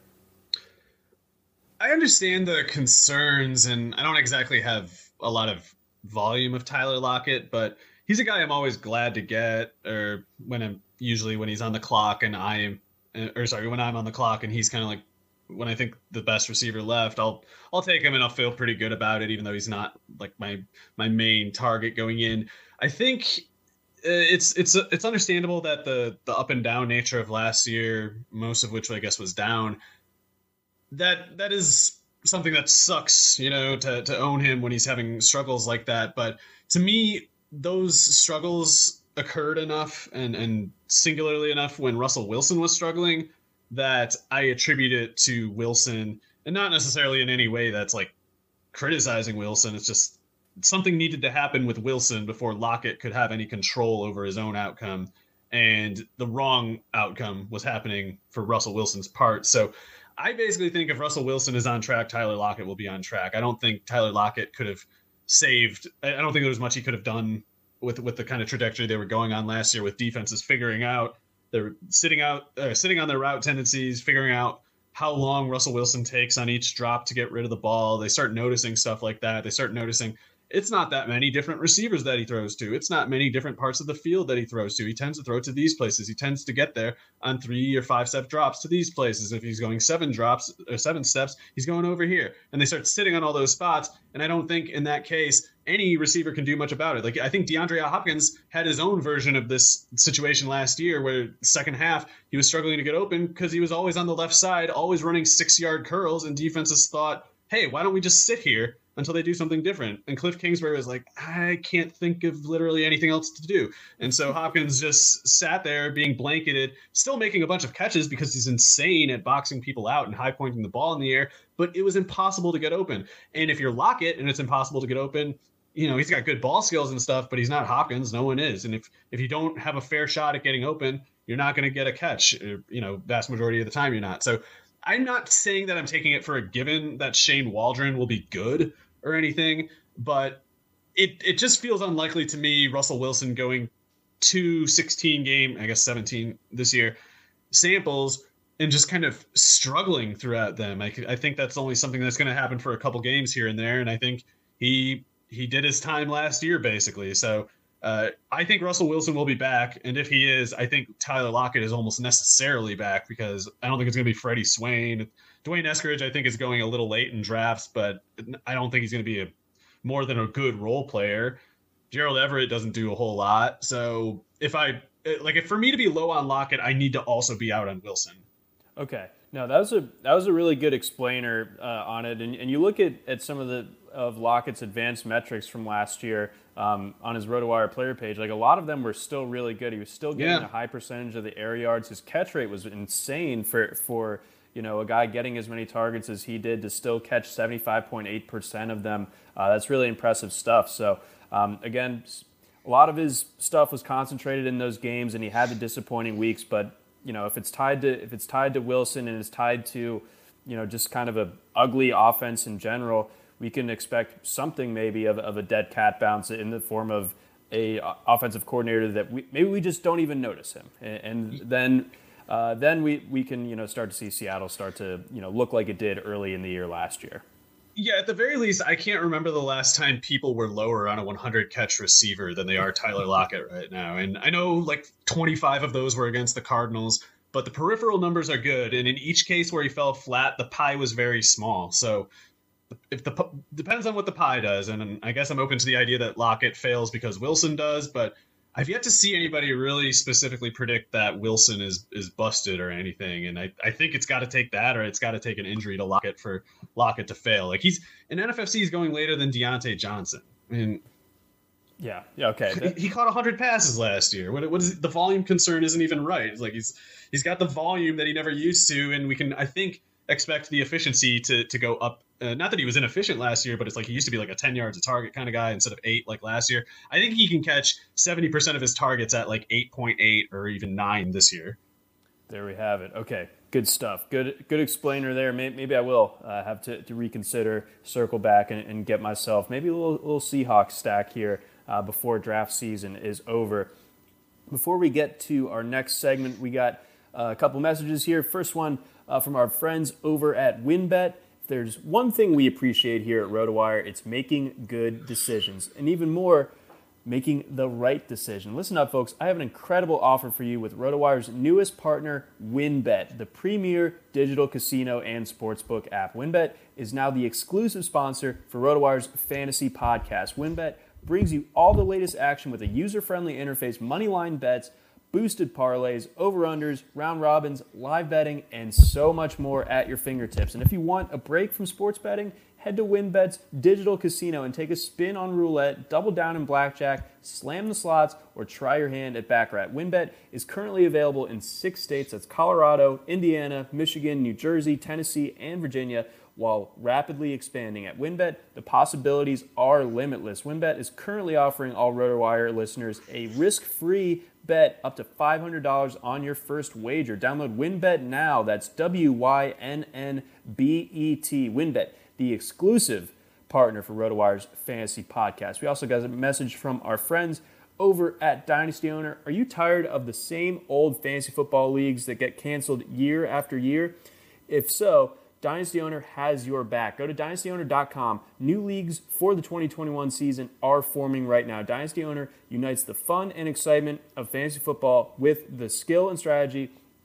I understand the concerns, and I don't exactly have a lot of volume of Tyler Lockett, but he's a guy I'm always glad to get, or when I'm usually when he's on the clock and I am, or sorry, when I'm on the clock and he's kind of like, when I think the best receiver left, I'll I'll take him and I'll feel pretty good about it, even though he's not like my my main target going in. I think it's it's it's understandable that the the up and down nature of last year, most of which I guess was down, that that is something that sucks, you know, to to own him when he's having struggles like that. But to me, those struggles occurred enough and and singularly enough when Russell Wilson was struggling that I attribute it to Wilson, and not necessarily in any way that's like criticizing Wilson. It's just something needed to happen with Wilson before Lockett could have any control over his own outcome. And the wrong outcome was happening for Russell Wilson's part. So I basically think if Russell Wilson is on track, Tyler Lockett will be on track. I don't think Tyler Lockett could have saved. I don't think there was much he could have done with, with the kind of trajectory they were going on last year with defenses figuring out They're sitting out, uh, sitting on their route tendencies, figuring out how long Russell Wilson takes on each drop to get rid of the ball. They start noticing stuff like that. They start noticing it's not that many different receivers that he throws to. It's not many different parts of the field that he throws to. He tends to throw to these places. He tends to get there on three or five step drops to these places. If he's going seven drops or seven steps, he's going over here. And they start sitting on all those spots. And I don't think in that case, any receiver can do much about it. Like, I think DeAndre Hopkins had his own version of this situation last year where second half he was struggling to get open because he was always on the left side, always running six yard curls, and defenses thought, hey, why don't we just sit here until they do something different. And Cliff Kingsbury was like, I can't think of literally anything else to do. And so Hopkins just sat there being blanketed, still making a bunch of catches because he's insane at boxing people out and high pointing the ball in the air, but it was impossible to get open. And if you're Lockett and it's impossible to get open, you know, he's got good ball skills and stuff, but he's not Hopkins. No one is. And if, if you don't have a fair shot at getting open, you're not going to get a catch. You know, vast majority of the time you're not. So I'm not saying that I'm taking it for a given that Shane Waldron will be good or anything, but it it just feels unlikely to me, Russell Wilson going to sixteen game, I guess seventeen this year, samples and just kind of struggling throughout them. I, I think that's only something that's going to happen for a couple games here and there. And I think he he did his time last year, basically. So uh, I think Russell Wilson will be back. And if he is, I think Tyler Lockett is almost necessarily back, because I don't think it's going to be Freddie Swain. Dwayne Eskridge, I think, is going a little late in drafts, but I don't think he's going to be a more than a good role player. Gerald Everett doesn't do a whole lot. So if I like, if for me to be low on Lockett, I need to also be out on Wilson. Okay. No, that was a that was a really good explainer uh, on it. And, and you look at, at some of the of Lockett's advanced metrics from last year um, on his RotoWire player page. Like, a lot of them were still really good. He was still getting yeah. a high percentage of the air yards. His catch rate was insane for for you know a guy getting as many targets as he did to still catch seventy-five point eight percent of them. Uh, that's really impressive stuff. So um, again, a lot of his stuff was concentrated in those games, and he had the disappointing weeks. But you know, if it's tied to if it's tied to Wilson and it's tied to, you know, just kind of a ugly offense in general, we can expect something maybe of, of a dead cat bounce in the form of a offensive coordinator that we maybe we just don't even notice him, and, and then uh, then we we can you know start to see Seattle start to you know look like it did early in the year last year. Yeah, at the very least, I can't remember the last time people were lower on a one hundred catch receiver than they are Tyler Lockett right now. And I know like twenty-five of those were against the Cardinals, but the peripheral numbers are good. And in each case where he fell flat, the pie was very small. So if the depends on what the pie does. And I guess I'm open to the idea that Lockett fails because Wilson does, but I've yet to see anybody really specifically predict that Wilson is is busted or anything. And I, I think it's got to take that, or it's got to take an injury to Lockett for Lockett to fail. Like, he's in N F F C, he's going later than Deontay Johnson. I mean, yeah, yeah, okay. He, he caught one hundred passes last year. What, what is the volume concern isn't even right. It's like he's he's got the volume that he never used to, and we can, I think, expect the efficiency to to go up. Uh, not that he was inefficient last year, but it's like he used to be like a ten yards a target kind of guy instead of eight like last year. I think he can catch seventy percent of his targets at like eight point eight or even nine this year. There we have it. Okay, good stuff. Good good explainer there. Maybe, maybe I will uh, have to, to reconsider, circle back, and, and get myself maybe a little, little Seahawks stack here uh, before draft season is over. Before we get to our next segment, we got uh, a couple messages here. First one uh, from our friends over at WynnBET. There's one thing we appreciate here at RotoWire, it's making good decisions, and even more, making the right decision. Listen up, folks. I have an incredible offer for you with RotoWire's newest partner, WynnBET, the premier digital casino and sportsbook app. WynnBET is now the exclusive sponsor for RotoWire's fantasy podcast. WynnBET brings you all the latest action with a user-friendly interface, moneyline bets, boosted parlays, over-unders, round robins, live betting, and so much more at your fingertips. And if you want a break from sports betting, head to WynnBET's digital casino and take a spin on roulette, double down in blackjack, slam the slots, or try your hand at Baccarat. WynnBET is currently available in six states. That's Colorado, Indiana, Michigan, New Jersey, Tennessee, and Virginia, while rapidly expanding. At WynnBET, the possibilities are limitless. WynnBET is currently offering all RotoWire listeners a risk-free bet up to five hundred dollars on your first wager. Download WynnBET now. That's W Y N N B E T. WynnBET, the exclusive partner for RotoWire's fantasy podcast. We also got a message from our friends over at Dynasty Owner. Are you tired of the same old fantasy football leagues that get canceled year after year? If so, Dynasty Owner has your back. Go to dynasty owner dot com. New leagues for the twenty twenty-one season are forming right now. Dynasty Owner unites the fun and excitement of fantasy football with the skill and strategy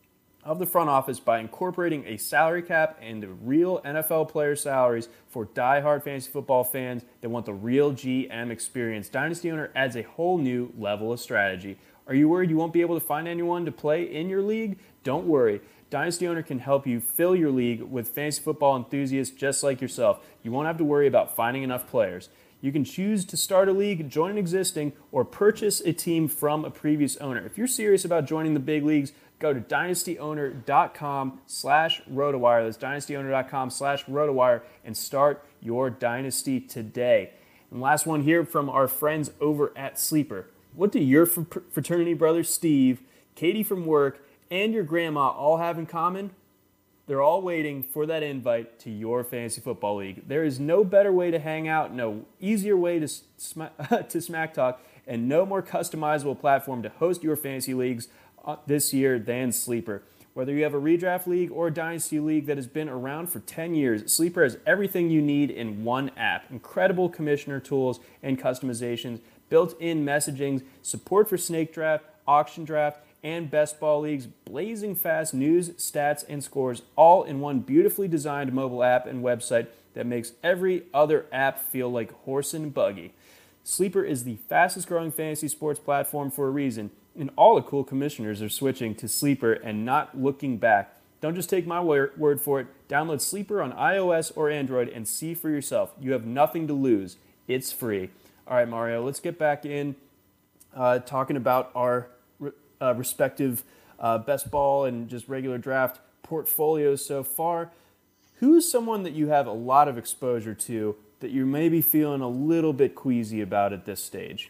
of the front office by incorporating a salary cap and the real N F L player salaries for diehard fantasy football fans that want the real G M experience. Dynasty Owner adds a whole new level of strategy. Are you worried you won't be able to find anyone to play in your league? Don't worry. Dynasty Owner can help you fill your league with fantasy football enthusiasts just like yourself. You won't have to worry about finding enough players. You can choose to start a league, join an existing, or purchase a team from a previous owner. If you're serious about joining the big leagues, go to dynastyowner.com slash rotowire. That's dynastyowner.com slash rotowire and start your dynasty today. And last one here from our friends over at Sleeper. What do your fraternity brother Steve, Katie from work, and your grandma all have in common? They're all waiting for that invite to your fantasy football league. There is no better way to hang out, no easier way to, sm- to smack talk, and no more customizable platform to host your fantasy leagues this year than Sleeper. Whether you have a redraft league or a dynasty league that has been around for ten years, Sleeper has everything you need in one app. Incredible commissioner tools and customizations, built-in messaging, support for snake draft, auction draft, and best ball leagues, blazing fast news, stats, and scores, all in one beautifully designed mobile app and website that makes every other app feel like horse and buggy. Sleeper is the fastest growing fantasy sports platform for a reason, and all the cool commissioners are switching to Sleeper and not looking back. Don't just take my word for it. Download Sleeper on iOS or Android and see for yourself. You have nothing to lose. It's free. All right, Mario, let's get back in uh, talking about our Uh, respective uh, best ball and just regular draft portfolios so far. Who's someone that you have a lot of exposure to that you may be feeling a little bit queasy about at this stage?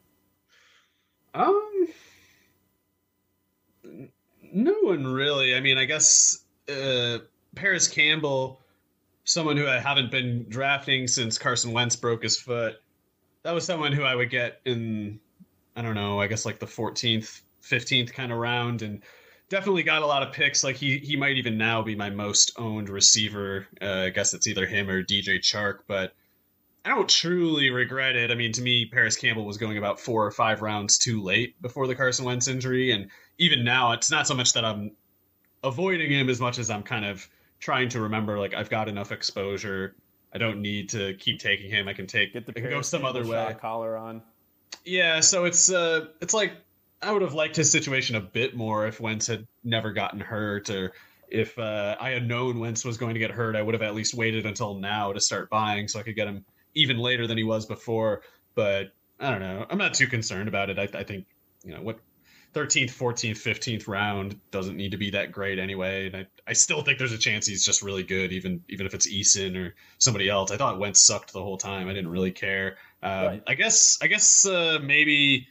Um, no one really. I mean, I guess uh, Paris Campbell, someone who I haven't been drafting since Carson Wentz broke his foot. That was someone who I would get in, I don't know, I guess like the fourteenth, fifteenth kind of round, and definitely got a lot of picks. Like he he might even now be my most owned receiver. Uh, I guess it's either him or D J Chark, but I don't truly regret it. I mean, to me, Paris Campbell was going about four or five rounds too late before the Carson Wentz injury, and even now, it's not so much that I'm avoiding him as much as I'm kind of trying to remember, like, I've got enough exposure. I don't need to keep taking him. I can take Get the I can go Paris some Campbell other way. shot collar on. Yeah, so it's uh, it's like I would have liked his situation a bit more if Wentz had never gotten hurt, or if uh, I had known Wentz was going to get hurt, I would have at least waited until now to start buying so I could get him even later than he was before. But I don't know. I'm not too concerned about it. I, I think, you know, what thirteenth, fourteenth, fifteenth round doesn't need to be that great anyway. And I, I still think there's a chance he's just really good, even even if it's Eason or somebody else. I thought Wentz sucked the whole time. I didn't really care. Um, right. I guess I guess uh, maybe,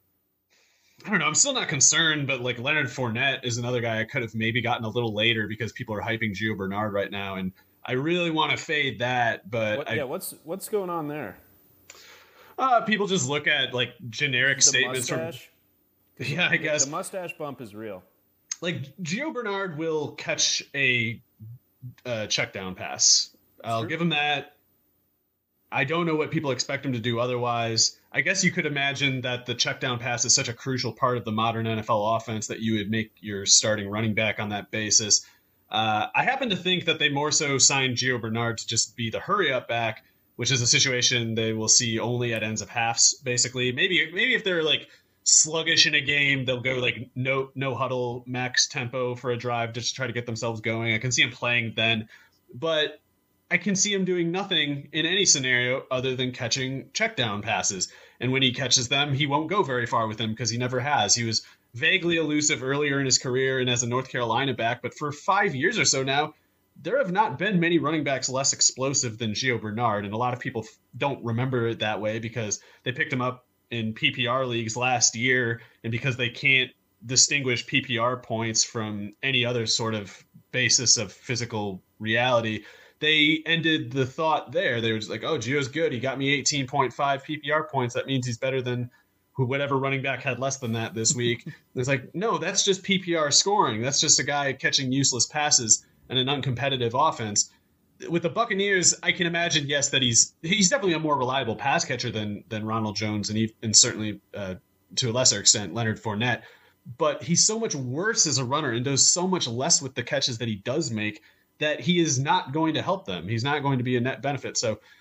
I don't know. I'm still not concerned, but like Leonard Fournette is another guy I could have maybe gotten a little later because people are hyping Gio Bernard right now, and I really want to fade that. But what, I, yeah, what's what's going on there? Uh, people just look at like generic the statements mustache? from. Yeah, I guess the mustache bump is real. Like Gio Bernard will catch a uh, check down pass. I'll True. give him that. I don't know what people expect him to do otherwise. I guess you could imagine that the check down pass is such a crucial part of the modern N F L offense that you would make your starting running back on that basis. Uh, I happen to think that they more so signed Gio Bernard to just be the hurry up back, which is a situation they will see only at ends of halves, basically. Maybe maybe if they're like sluggish in a game, they'll go like no no huddle max tempo for a drive just to try to get themselves going. I can see him playing then, but I can see him doing nothing in any scenario other than catching check down passes. And when he catches them, he won't go very far with them because he never has. He was vaguely elusive earlier in his career and as a North Carolina back, but for five years or so now, there have not been many running backs less explosive than Gio Bernard. And a lot of people don't remember it that way because they picked him up in P P R leagues last year, and because they can't distinguish P P R points from any other sort of basis of physical reality, they ended the thought there. They were just like, oh, Gio's good. He got me eighteen point five P P R points. That means he's better than who whatever running back had less than that this week. It's like, no, that's just P P R scoring. That's just a guy catching useless passes and an uncompetitive offense. With the Buccaneers, I can imagine, yes, that he's he's definitely a more reliable pass catcher than than Ronald Jones and, he, and certainly uh, to a lesser extent Leonard Fournette. But he's so much worse as a runner and does so much less with the catches that he does make that he is not going to help them. He's not going to be a net benefit. So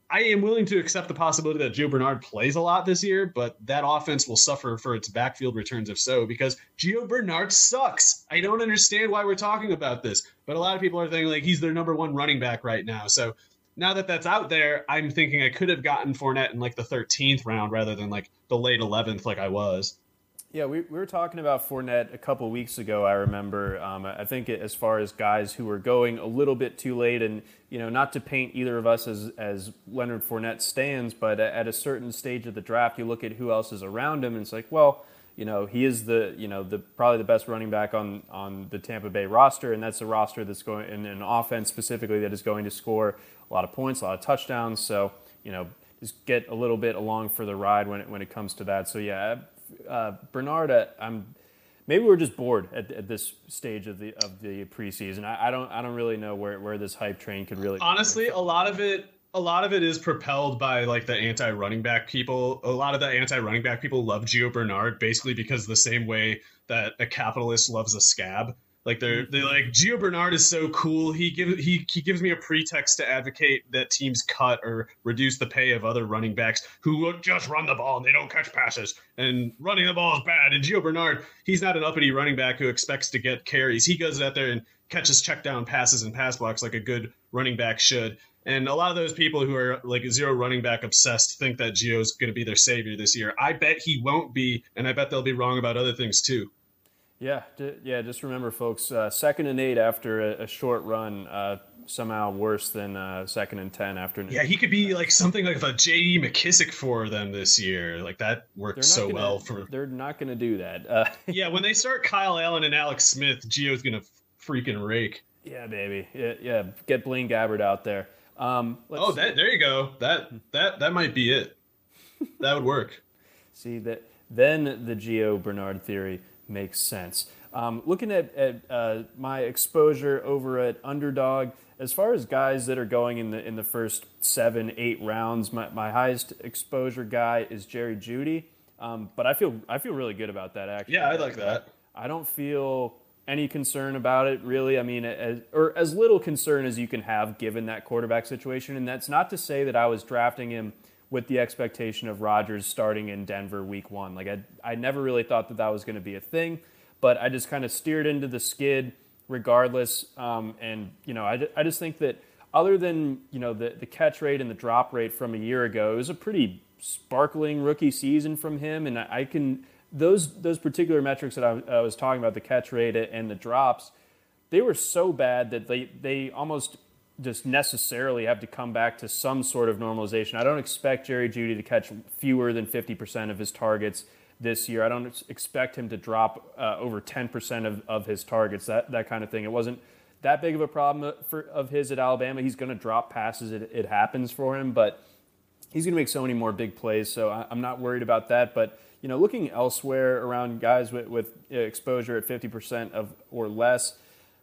I am willing to accept the possibility that Gio Bernard plays a lot this year, but that offense will suffer for its backfield returns if so, because Gio Bernard sucks. I don't understand why we're talking about this, but a lot of people are thinking like he's their number one running back right now. So now that that's out there, I'm thinking I could have gotten Fournette in like the thirteenth round rather than like the late eleventh like I was. Yeah, we, we were talking about Fournette a couple weeks ago, I remember. Um, I think it, as far as guys who were going a little bit too late, and, you know, not to paint either of us as, as Leonard Fournette stands, but at a certain stage of the draft, you look at who else is around him, and it's like, well, you know, he is the, you know, the probably the best running back on, on the Tampa Bay roster, and that's a roster that's going, in an offense specifically, that is going to score a lot of points, a lot of touchdowns, so, you know, just get a little bit along for the ride when it, when it comes to that. So, yeah, Uh, Bernard, uh, I'm maybe we're just bored at, at this stage of the of the preseason. I, I don't I don't really know where, where this hype train could really. Honestly, a lot of it a lot of it is propelled by like the anti-running back people. A lot of the anti-running back people love Gio Bernard basically because the same way that a capitalist loves a scab. Like they're they like Gio Bernard is so cool. He gives he he gives me a pretext to advocate that teams cut or reduce the pay of other running backs who just run the ball and they don't catch passes. And running the ball is bad. And Gio Bernard, he's not an uppity running back who expects to get carries. He goes out there and catches check down passes and pass blocks like a good running back should. And a lot of those people who are like zero running back obsessed think that Gio's going to be their savior this year. I bet he won't be, and I bet they'll be wrong about other things too. Yeah, yeah. Just remember, folks, uh, second and eight after a, a short run, uh, somehow worse than uh, second and ten after. An yeah, he could be like something like a J D McKissick for them this year. Like that worked so gonna, well for. They're not going to do that. Uh, yeah, when they start Kyle Allen and Alex Smith, Gio's going to freaking rake. Yeah, baby. Yeah, yeah. Get Blaine Gabbert out there. Um, oh, that there you go. That that that might be it. That would work. See that then the Gio Bernard theory makes sense. Um, looking at, at uh, my exposure over at Underdog, as far as guys that are going in the in the first seven, eight rounds, my, my highest exposure guy is Jerry Jeudy. Um, but I feel I feel really good about that, actually. Yeah, I like that. I don't feel any concern about it, really. I mean, as, or as little concern as you can have given that quarterback situation. And that's not to say that I was drafting him with the expectation of Rodgers starting in Denver week one. Like I, I never really thought that that was going to be a thing, but I just kind of steered into the skid regardless. Um, and, you know, I, I just think that other than, you know, the, the catch rate and the drop rate from a year ago, it was a pretty sparkling rookie season from him. And I, I can, those, those particular metrics that I, I was talking about, the catch rate and the drops, they were so bad that they, they almost just necessarily have to come back to some sort of normalization. I don't expect Jerry Jeudy to catch fewer than fifty percent of his targets this year. I don't expect him to drop uh, over ten percent of, of his targets, that, that kind of thing. It wasn't that big of a problem for, of his at Alabama. He's going to drop passes. It, it happens for him, but he's going to make so many more big plays, so I, I'm not worried about that. But, you know, looking elsewhere around guys with, with exposure at fifty percent of or less,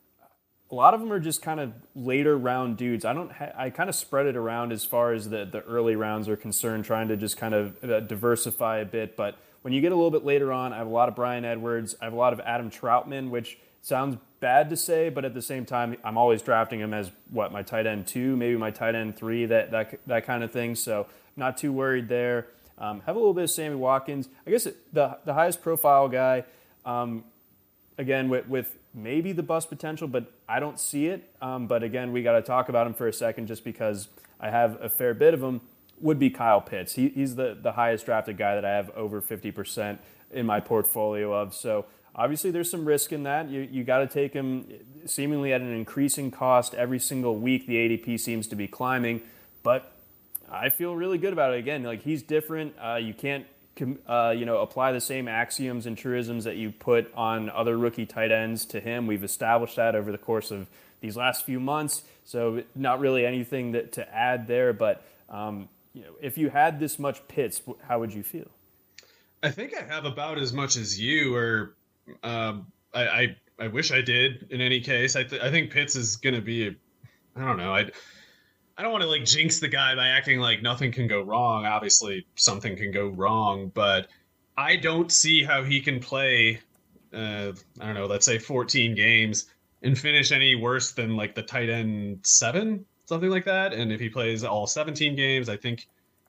a lot of them are just kind of later round dudes. I don't. Ha- I kind of spread it around as far as the, the early rounds are concerned, trying to just kind of uh, diversify a bit. But when you get a little bit later on, I have a lot of Bryan Edwards. I have a lot of Adam Troutman, which sounds bad to say, but at the same time, I'm always drafting him as, what, my tight end two, maybe my tight end three, that that that kind of thing. So not too worried there. Um, have a little bit of Sammy Watkins. I guess the the highest profile guy, um, again, with, with maybe the bust potential, but I don't see it. Um, but again, we got to talk about him for a second just because I have a fair bit of him, would be Kyle Pitts. He, he's the, the highest drafted guy that I have over fifty percent in my portfolio of. So obviously there's some risk in that. You you got to take him seemingly at an increasing cost every single week. The A D P seems to be climbing, but I feel really good about it. Again, like he's different. Uh, you can't Uh, you know, apply the same axioms and truisms that you put on other rookie tight ends to him. We've established that over the course of these last few months, so not really anything that to add there. But um, you know, if you had this much Pitts, how would you feel? I think I have about as much as you, or um, I, I I wish I did. In any case, I th- I think Pitts is going to be. A, I don't know. I. I don't want to like jinx the guy by acting like nothing can go wrong. Obviously, something can go wrong, but I don't see how he can play, uh, I don't know, let's say fourteen games and finish any worse than like the tight end seven, something like that. And if he plays all seventeen games, I think,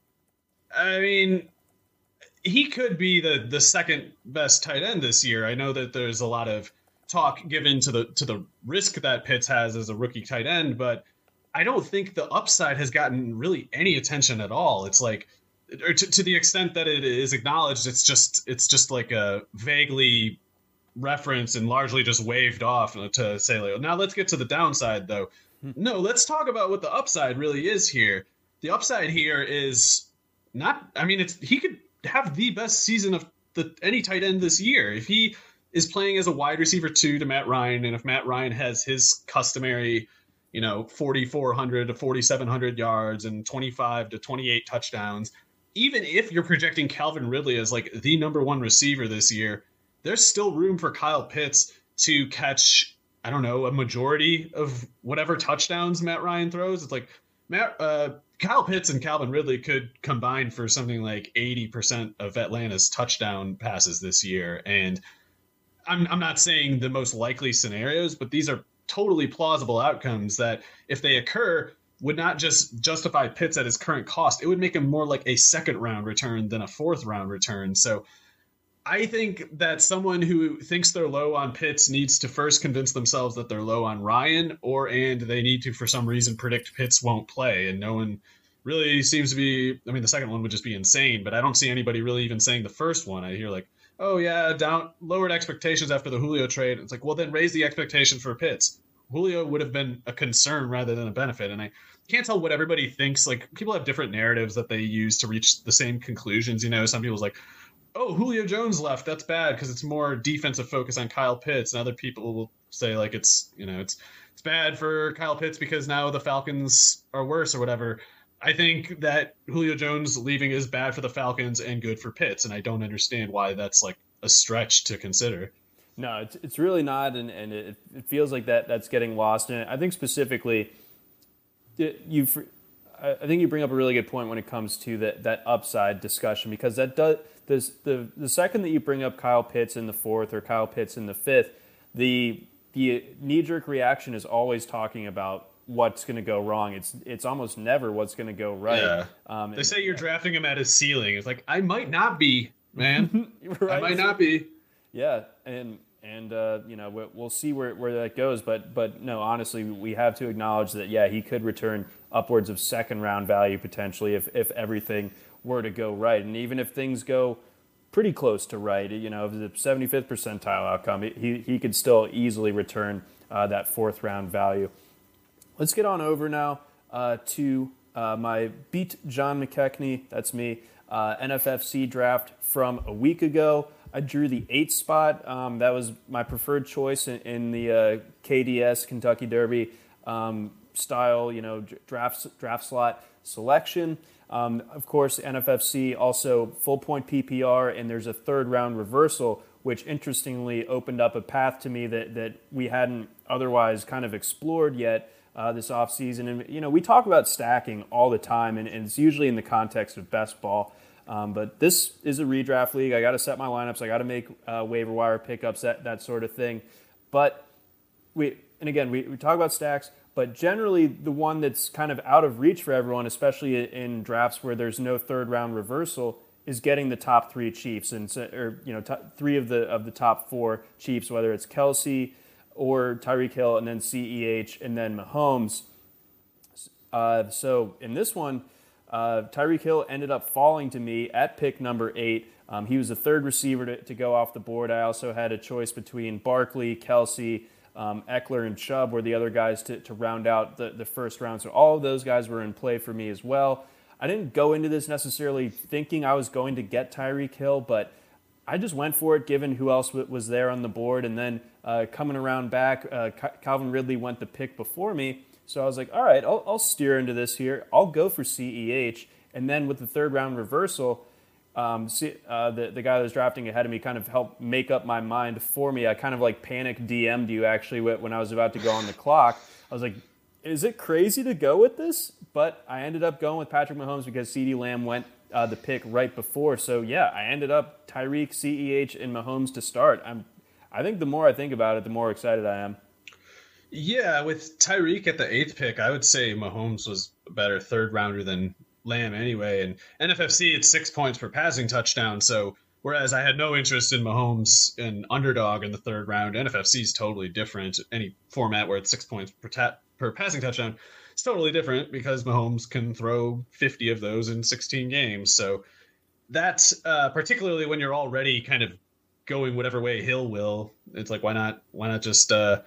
I mean, he could be the the second best tight end this year. I know that there's a lot of talk given to the to the risk that Pitts has as a rookie tight end, but I don't think the upside has gotten really any attention at all. It's like, or to, to the extent that it is acknowledged, it's just it's just like a vaguely referenced and largely just waved off to say, like, now let's get to the downside, though. No, let's talk about what the upside really is here. The upside here is not, I mean, it's he could have the best season of the any tight end this year. If he is playing as a wide receiver two to Matt Ryan, and if Matt Ryan has his customary, you know, forty-four hundred to forty-seven hundred yards and twenty-five to twenty-eight touchdowns, even if you're projecting Calvin Ridley as like the number one receiver this year, there's still room for Kyle Pitts to catch, I don't know, a majority of whatever touchdowns Matt Ryan throws. It's like Matt, uh, Kyle Pitts and Calvin Ridley could combine for something like eighty percent of Atlanta's touchdown passes this year. And I'm, I'm not saying the most likely scenarios, but these are totally plausible outcomes that, if they occur, would not just justify Pitts at his current cost. It would make him more like a second round return than a fourth round return. So I think that someone who thinks they're low on Pitts needs to first convince themselves that they're low on Ryan, or and they need to, for some reason, predict Pitts won't play. And no one really seems to be, I mean, the second one would just be insane, but I don't see anybody really even saying the first one. I hear like, oh yeah, down lowered expectations after the Julio trade. It's like, well, then raise the expectations for Pitts. Julio would have been a concern rather than a benefit. And I can't tell what everybody thinks. Like, people have different narratives that they use to reach the same conclusions. You know, some people's like, oh, Julio Jones left, that's bad because it's more defensive focus on Kyle Pitts. And other people will say, like, it's, you know, it's it's bad for Kyle Pitts because now the Falcons are worse or whatever. I think that Julio Jones leaving is bad for the Falcons and good for Pitts, and I don't understand why that's like a stretch to consider. No, it's it's really not, and, and it, it feels like that that's getting lost in it. I think specifically, you I think you bring up a really good point when it comes to that that upside discussion, because that does this, the the second that you bring up Kyle Pitts in the fourth or Kyle Pitts in the fifth, the the knee-jerk reaction is always talking about what's going to go wrong. It's it's almost never what's going to go right. Yeah. Um, they and, say you're drafting him at his ceiling. It's like, I might not be, man. right. I might not be. Yeah, and and uh, you know, we'll see where, where that goes. But but no, honestly, we have to acknowledge that, yeah, he could return upwards of second round value potentially if if everything were to go right, and even if things go pretty close to right, you know, the seventy-fifth percentile outcome, he he could still easily return uh, that fourth round value. Let's get on over now uh, to uh, my Beat John McKechnie, that's me, uh, N F F C draft from a week ago. I drew the eighth spot. Um, that was my preferred choice in, in the uh, K D S, Kentucky Derby um, style, you know, draft draft slot selection. Um, of course, N F F C also full point P P R, and there's a third round reversal, which interestingly opened up a path to me that that we hadn't otherwise kind of explored yet uh, this offseason. And, you know, we talk about stacking all the time, and, and it's usually in the context of best ball. Um, but this is a redraft league. I got to set my lineups. I got to make uh, waiver wire pickups, that, that sort of thing. But we, and again, we, we talk about stacks, but generally the one that's kind of out of reach for everyone, especially in drafts where there's no third round reversal, is getting the top three Chiefs, and or you know, t- three of the of the top four Chiefs, whether it's Kelsey or Tyreek Hill, and then C E H, and then Mahomes. Uh, so in this one, Uh, Tyreek Hill ended up falling to me at pick number eight. Um, he was the third receiver to, to go off the board. I also had a choice between Barkley, Kelsey, um, Eckler, and Chubb were the other guys to, to round out the, the first round. So all of those guys were in play for me as well. I didn't go into this necessarily thinking I was going to get Tyreek Hill, but I just went for it given who else w- was there on the board. And then uh, coming around back, uh, Calvin Ridley went the pick before me. So I was like, all right, I'll, I'll steer into this here. I'll go for C E H. And then with the third round reversal, um, see, uh, the, the guy that was drafting ahead of me kind of helped make up my mind for me. I kind of like panic D M'd you actually when I was about to go on the clock. I was like, is it crazy to go with this? But I ended up going with Patrick Mahomes because CeeDee Lamb went uh, the pick right before. So yeah, I ended up Tyreek, C E H, and Mahomes to start. I'm, I think the more I think about it, the more excited I am. Yeah, with Tyreek at the eighth pick, I would say Mahomes was a better third rounder than Lamb anyway. And N F F C, it's six points per passing touchdown. So whereas I had no interest in Mahomes and underdog in the third round, N F F C is totally different. Any format where it's six points per, ta- per passing touchdown, it's totally different because Mahomes can throw fifty of those in sixteen games. So that's uh, particularly when you're already kind of going whatever way Hill will. It's like, why not? Why not just uh,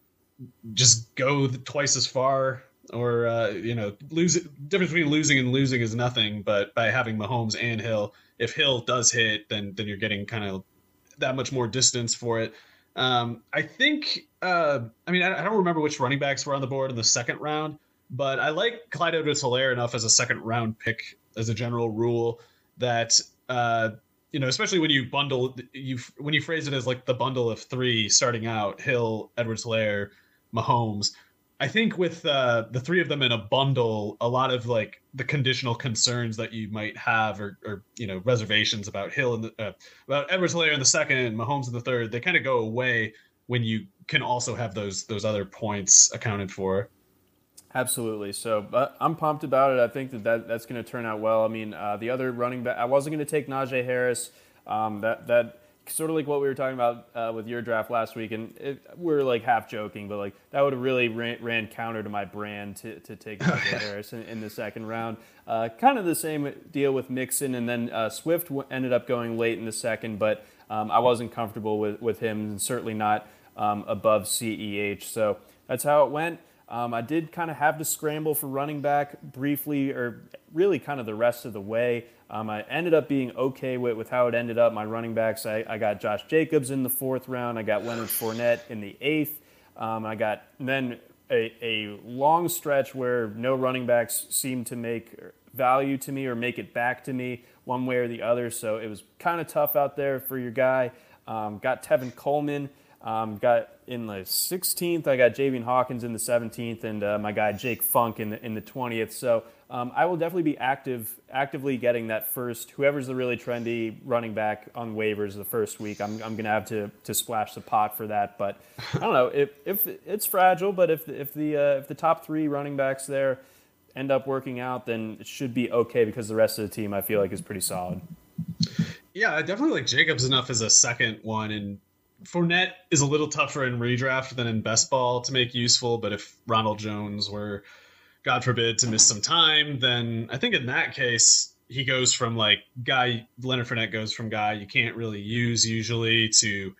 just go twice as far? Or uh, you know, lose difference between losing and losing is nothing. But by having Mahomes and Hill, if Hill does hit, then then you're getting kind of that much more distance for it. Um, I think. Uh, I mean, I, I don't remember which running backs were on the board in the second round, but I like Clyde Edwards-Helaire enough as a second round pick as a general rule that uh, you know, especially when you bundle you when you phrase it as like the bundle of three starting out: Hill, Edwards-Helaire, Mahomes. I think with uh, the three of them in a bundle, a lot of like the conditional concerns that you might have, or, or you know, reservations about Hill and uh, about Edwards-Helaire in the second and Mahomes in the third, they kind of go away when you can also have those those other points accounted for. Absolutely. So uh, I'm pumped about it. I think that, that that's going to turn out well. I mean, uh, the other running back, I wasn't going to take Najee Harris. Um, that that. Sort of like what we were talking about uh, with your draft last week, and it, we're like half joking, but like that would have really ran, ran counter to my brand to, to take Najee Harris in, in the second round. Uh, kind of the same deal with Mixon, and then uh, Swift w- ended up going late in the second, but um, I wasn't comfortable with, with him, and certainly not um, above C E H. So that's how it went. Um, I did kind of have to scramble for running back briefly, or really kind of the rest of the way. Um, I ended up being okay with, with how it ended up. My running backs, I, I got Josh Jacobs in the fourth round. I got Leonard Fournette in the eighth. Um, I got then a, a long stretch where no running backs seemed to make value to me or make it back to me one way or the other. So it was kind of tough out there for your guy. Um, got Tevin Coleman. Um, got in the sixteenth. I got Javian Hawkins in the seventeenth, and uh, my guy Jake Funk in the in the twentieth. So um, I will definitely be active, actively getting that first. Whoever's the really trendy running back on waivers the first week, I'm I'm gonna have to to splash the pot for that. But I don't know if if it's fragile, but if if the uh, if the top three running backs there end up working out, then it should be okay because the rest of the team I feel like is pretty solid. Yeah, I definitely like Jacobs enough as a second one, and Fournette is a little tougher in redraft than in best ball to make useful, but if Ronald Jones were, God forbid, to miss some time, then I think in that case, he goes from like guy, Leonard Fournette goes from guy you can't really use usually to,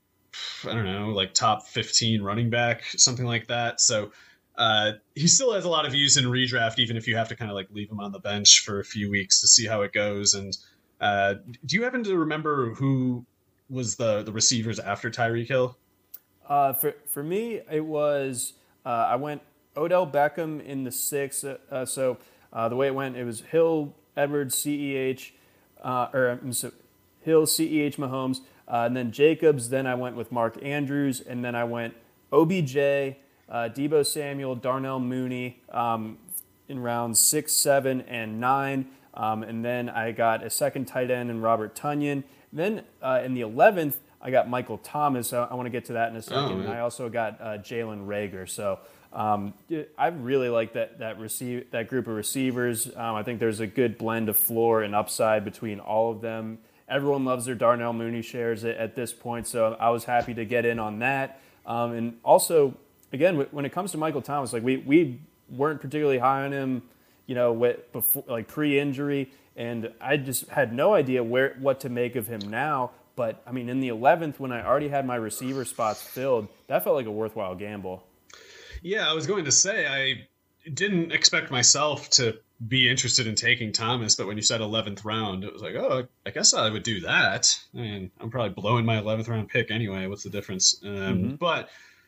I don't know, like top fifteen running back, something like that. So uh, he still has a lot of use in redraft, even if you have to kind of like leave him on the bench for a few weeks to see how it goes. And uh, do you happen to remember who was the the receivers after Tyreek Hill? Uh, for for me, it was uh, I went Odell Beckham in the sixth. Uh, so uh, the way it went, it was Hill, Edwards, C E H, uh, or so Hill, C E H, Mahomes, uh, and then Jacobs. Then I went with Mark Andrews, and then I went O B J, uh, Deebo Samuel, Darnell Mooney um, in rounds six, seven, and nine. Um, and then I got a second tight end in Robert Tonyan. Then uh, in the eleventh, I got Michael Thomas. I, I want to get to that in a second. Oh, and I also got uh, Jalen Reagor. So um, I really like that that receive that group of receivers. Um, I think there's a good blend of floor and upside between all of them. Everyone loves their Darnell Mooney shares at, at this point, so I was happy to get in on that. Um, and also, again, when it comes to Michael Thomas, like we we weren't particularly high on him, you know, before, like pre-injury. And I just had no idea where what to make of him now. But, I mean, in the eleventh, when I already had my receiver spots filled, that felt like a worthwhile gamble. Yeah, I was going to say, I didn't expect myself to be interested in taking Thomas, but when you said eleventh round, it was like, oh, I guess I would do that. I mean, I'm probably blowing my eleventh round pick anyway. What's the difference? Um, mm-hmm. But,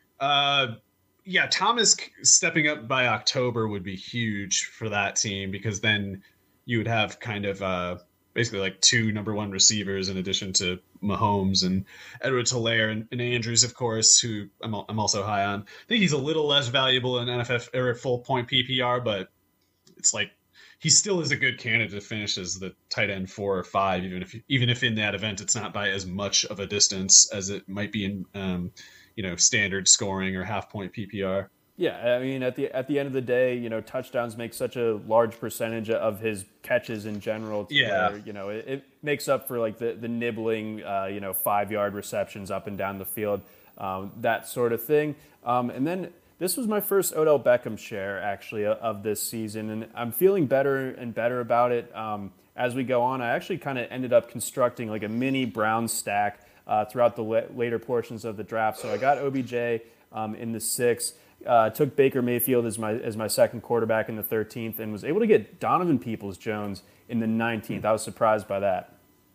uh, yeah, Thomas stepping up by October would be huge for that team, because then you would have kind of uh, basically like two number one receivers in addition to Mahomes and Edwards-Helaire and, and Andrews, of course, who I'm, I'm also high on. I think he's a little less valuable in N F F or full point P P R, but it's like he still is a good candidate to finish as the tight end four or five, even if even if in that event it's not by as much of a distance as it might be in um, you know, standard scoring or half point P P R. Yeah, I mean, at the at the end of the day, you know, touchdowns make such a large percentage of his catches in general. To yeah, where, you know, it, it makes up for like the the nibbling, uh, you know, five yard receptions up and down the field, um, that sort of thing. Um, and then this was my first Odell Beckham share actually of this season, and I'm feeling better and better about it um, as we go on. I actually kind of ended up constructing like a mini Brown stack uh, throughout the la- later portions of the draft. So I got O B J um, in the sixth. Uh, took Baker Mayfield as my as my second quarterback in the thirteenth, and was able to get Donovan Peoples-Jones in the nineteenth. I was surprised by that.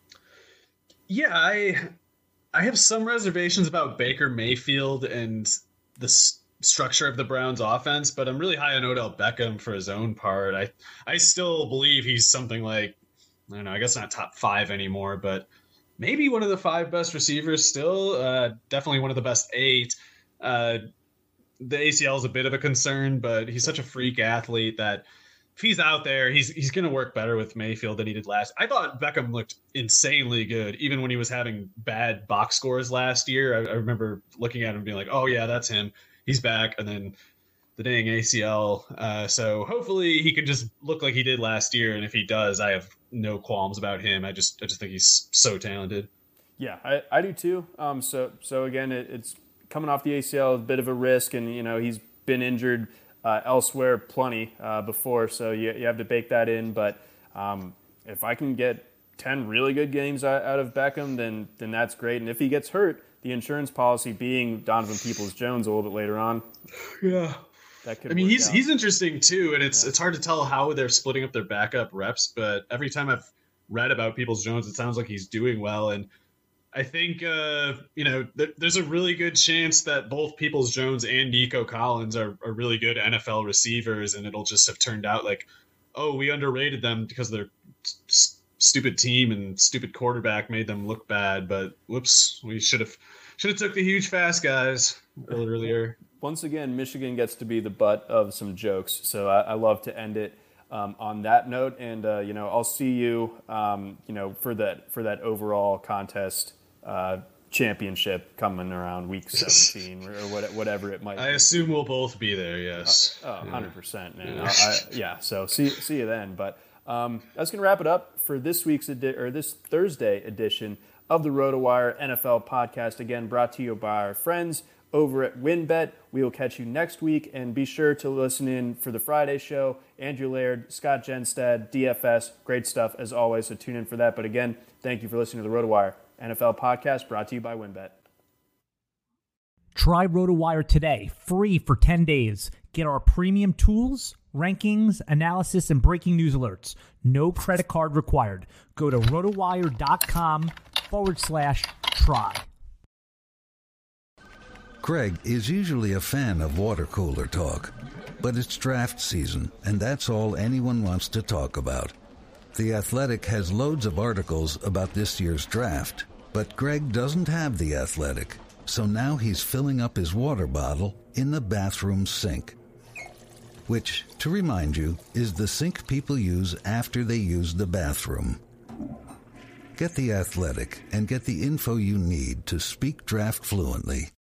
Yeah, I I have some reservations about Baker Mayfield and the s- structure of the Browns' offense, but I'm really high on Odell Beckham for his own part. I I still believe he's something like, I don't know, I guess not top five anymore, but maybe one of the five best receivers still. Uh, definitely one of the best eight. Uh, The A C L is a bit of a concern, but he's such a freak athlete that if he's out there, he's he's going to work better with Mayfield than he did last. I thought Beckham looked insanely good, even when he was having bad box scores last year. I, I remember looking at him being like, oh, yeah, that's him. He's back. And then the dang A C L. Uh, so hopefully he can just look like he did last year. And if he does, I have no qualms about him. I just I just think he's so talented. Yeah, I, I do too. Um, so, so again, it, it's coming off the A C L, a bit of a risk, and you know he's been injured uh, elsewhere plenty uh, before, so you, you have to bake that in. But um, if I can get ten really good games out, out of Beckham, then then that's great. And if he gets hurt, the insurance policy being Donovan Peoples-Jones a little bit later on, yeah, that could. I mean, work he's out. he's interesting too, and it's Yeah. it's hard to tell how they're splitting up their backup reps. But every time I've read about Peoples-Jones, it sounds like he's doing well, and I think, uh, you know, th- there's a really good chance that both Peoples-Jones and Nico Collins are, are really good N F L receivers, and it'll just have turned out like, oh, we underrated them because their s- stupid team and stupid quarterback made them look bad. But whoops, we should have should have took the huge fast guys earlier. Once again, Michigan gets to be the butt of some jokes, so I, I love to end it um, on that note. And uh, you know, I'll see you, um, you know, for that for that overall contest. Uh, championship coming around week seventeen or what, whatever it might I be. assume we'll both be there, yes. Uh, oh, one hundred percent, man. Yeah, I, I, yeah so see, see you then. But um, that's going to wrap it up for this week's edi- or this Thursday edition of the RotoWire N F L podcast. Again, brought to you by our friends over at WynnBET. We will catch you next week, and be sure to listen in for the Friday show. Andrew Laird, Scott Genstad, D F S, great stuff as always, so tune in for that. But again, thank you for listening to the RotoWire N F L podcast, brought to you by WynnBET. Try RotoWire today, free for ten days. Get our premium tools, rankings, analysis, and breaking news alerts. No credit card required. Go to rotowire.com forward slash try. Craig is usually a fan of water cooler talk, but it's draft season, and that's all anyone wants to talk about. The Athletic has loads of articles about this year's draft, but Greg doesn't have The Athletic, so now he's filling up his water bottle in the bathroom sink. Which, to remind you, is the sink people use after they use the bathroom. Get The Athletic and get the info you need to speak draft fluently.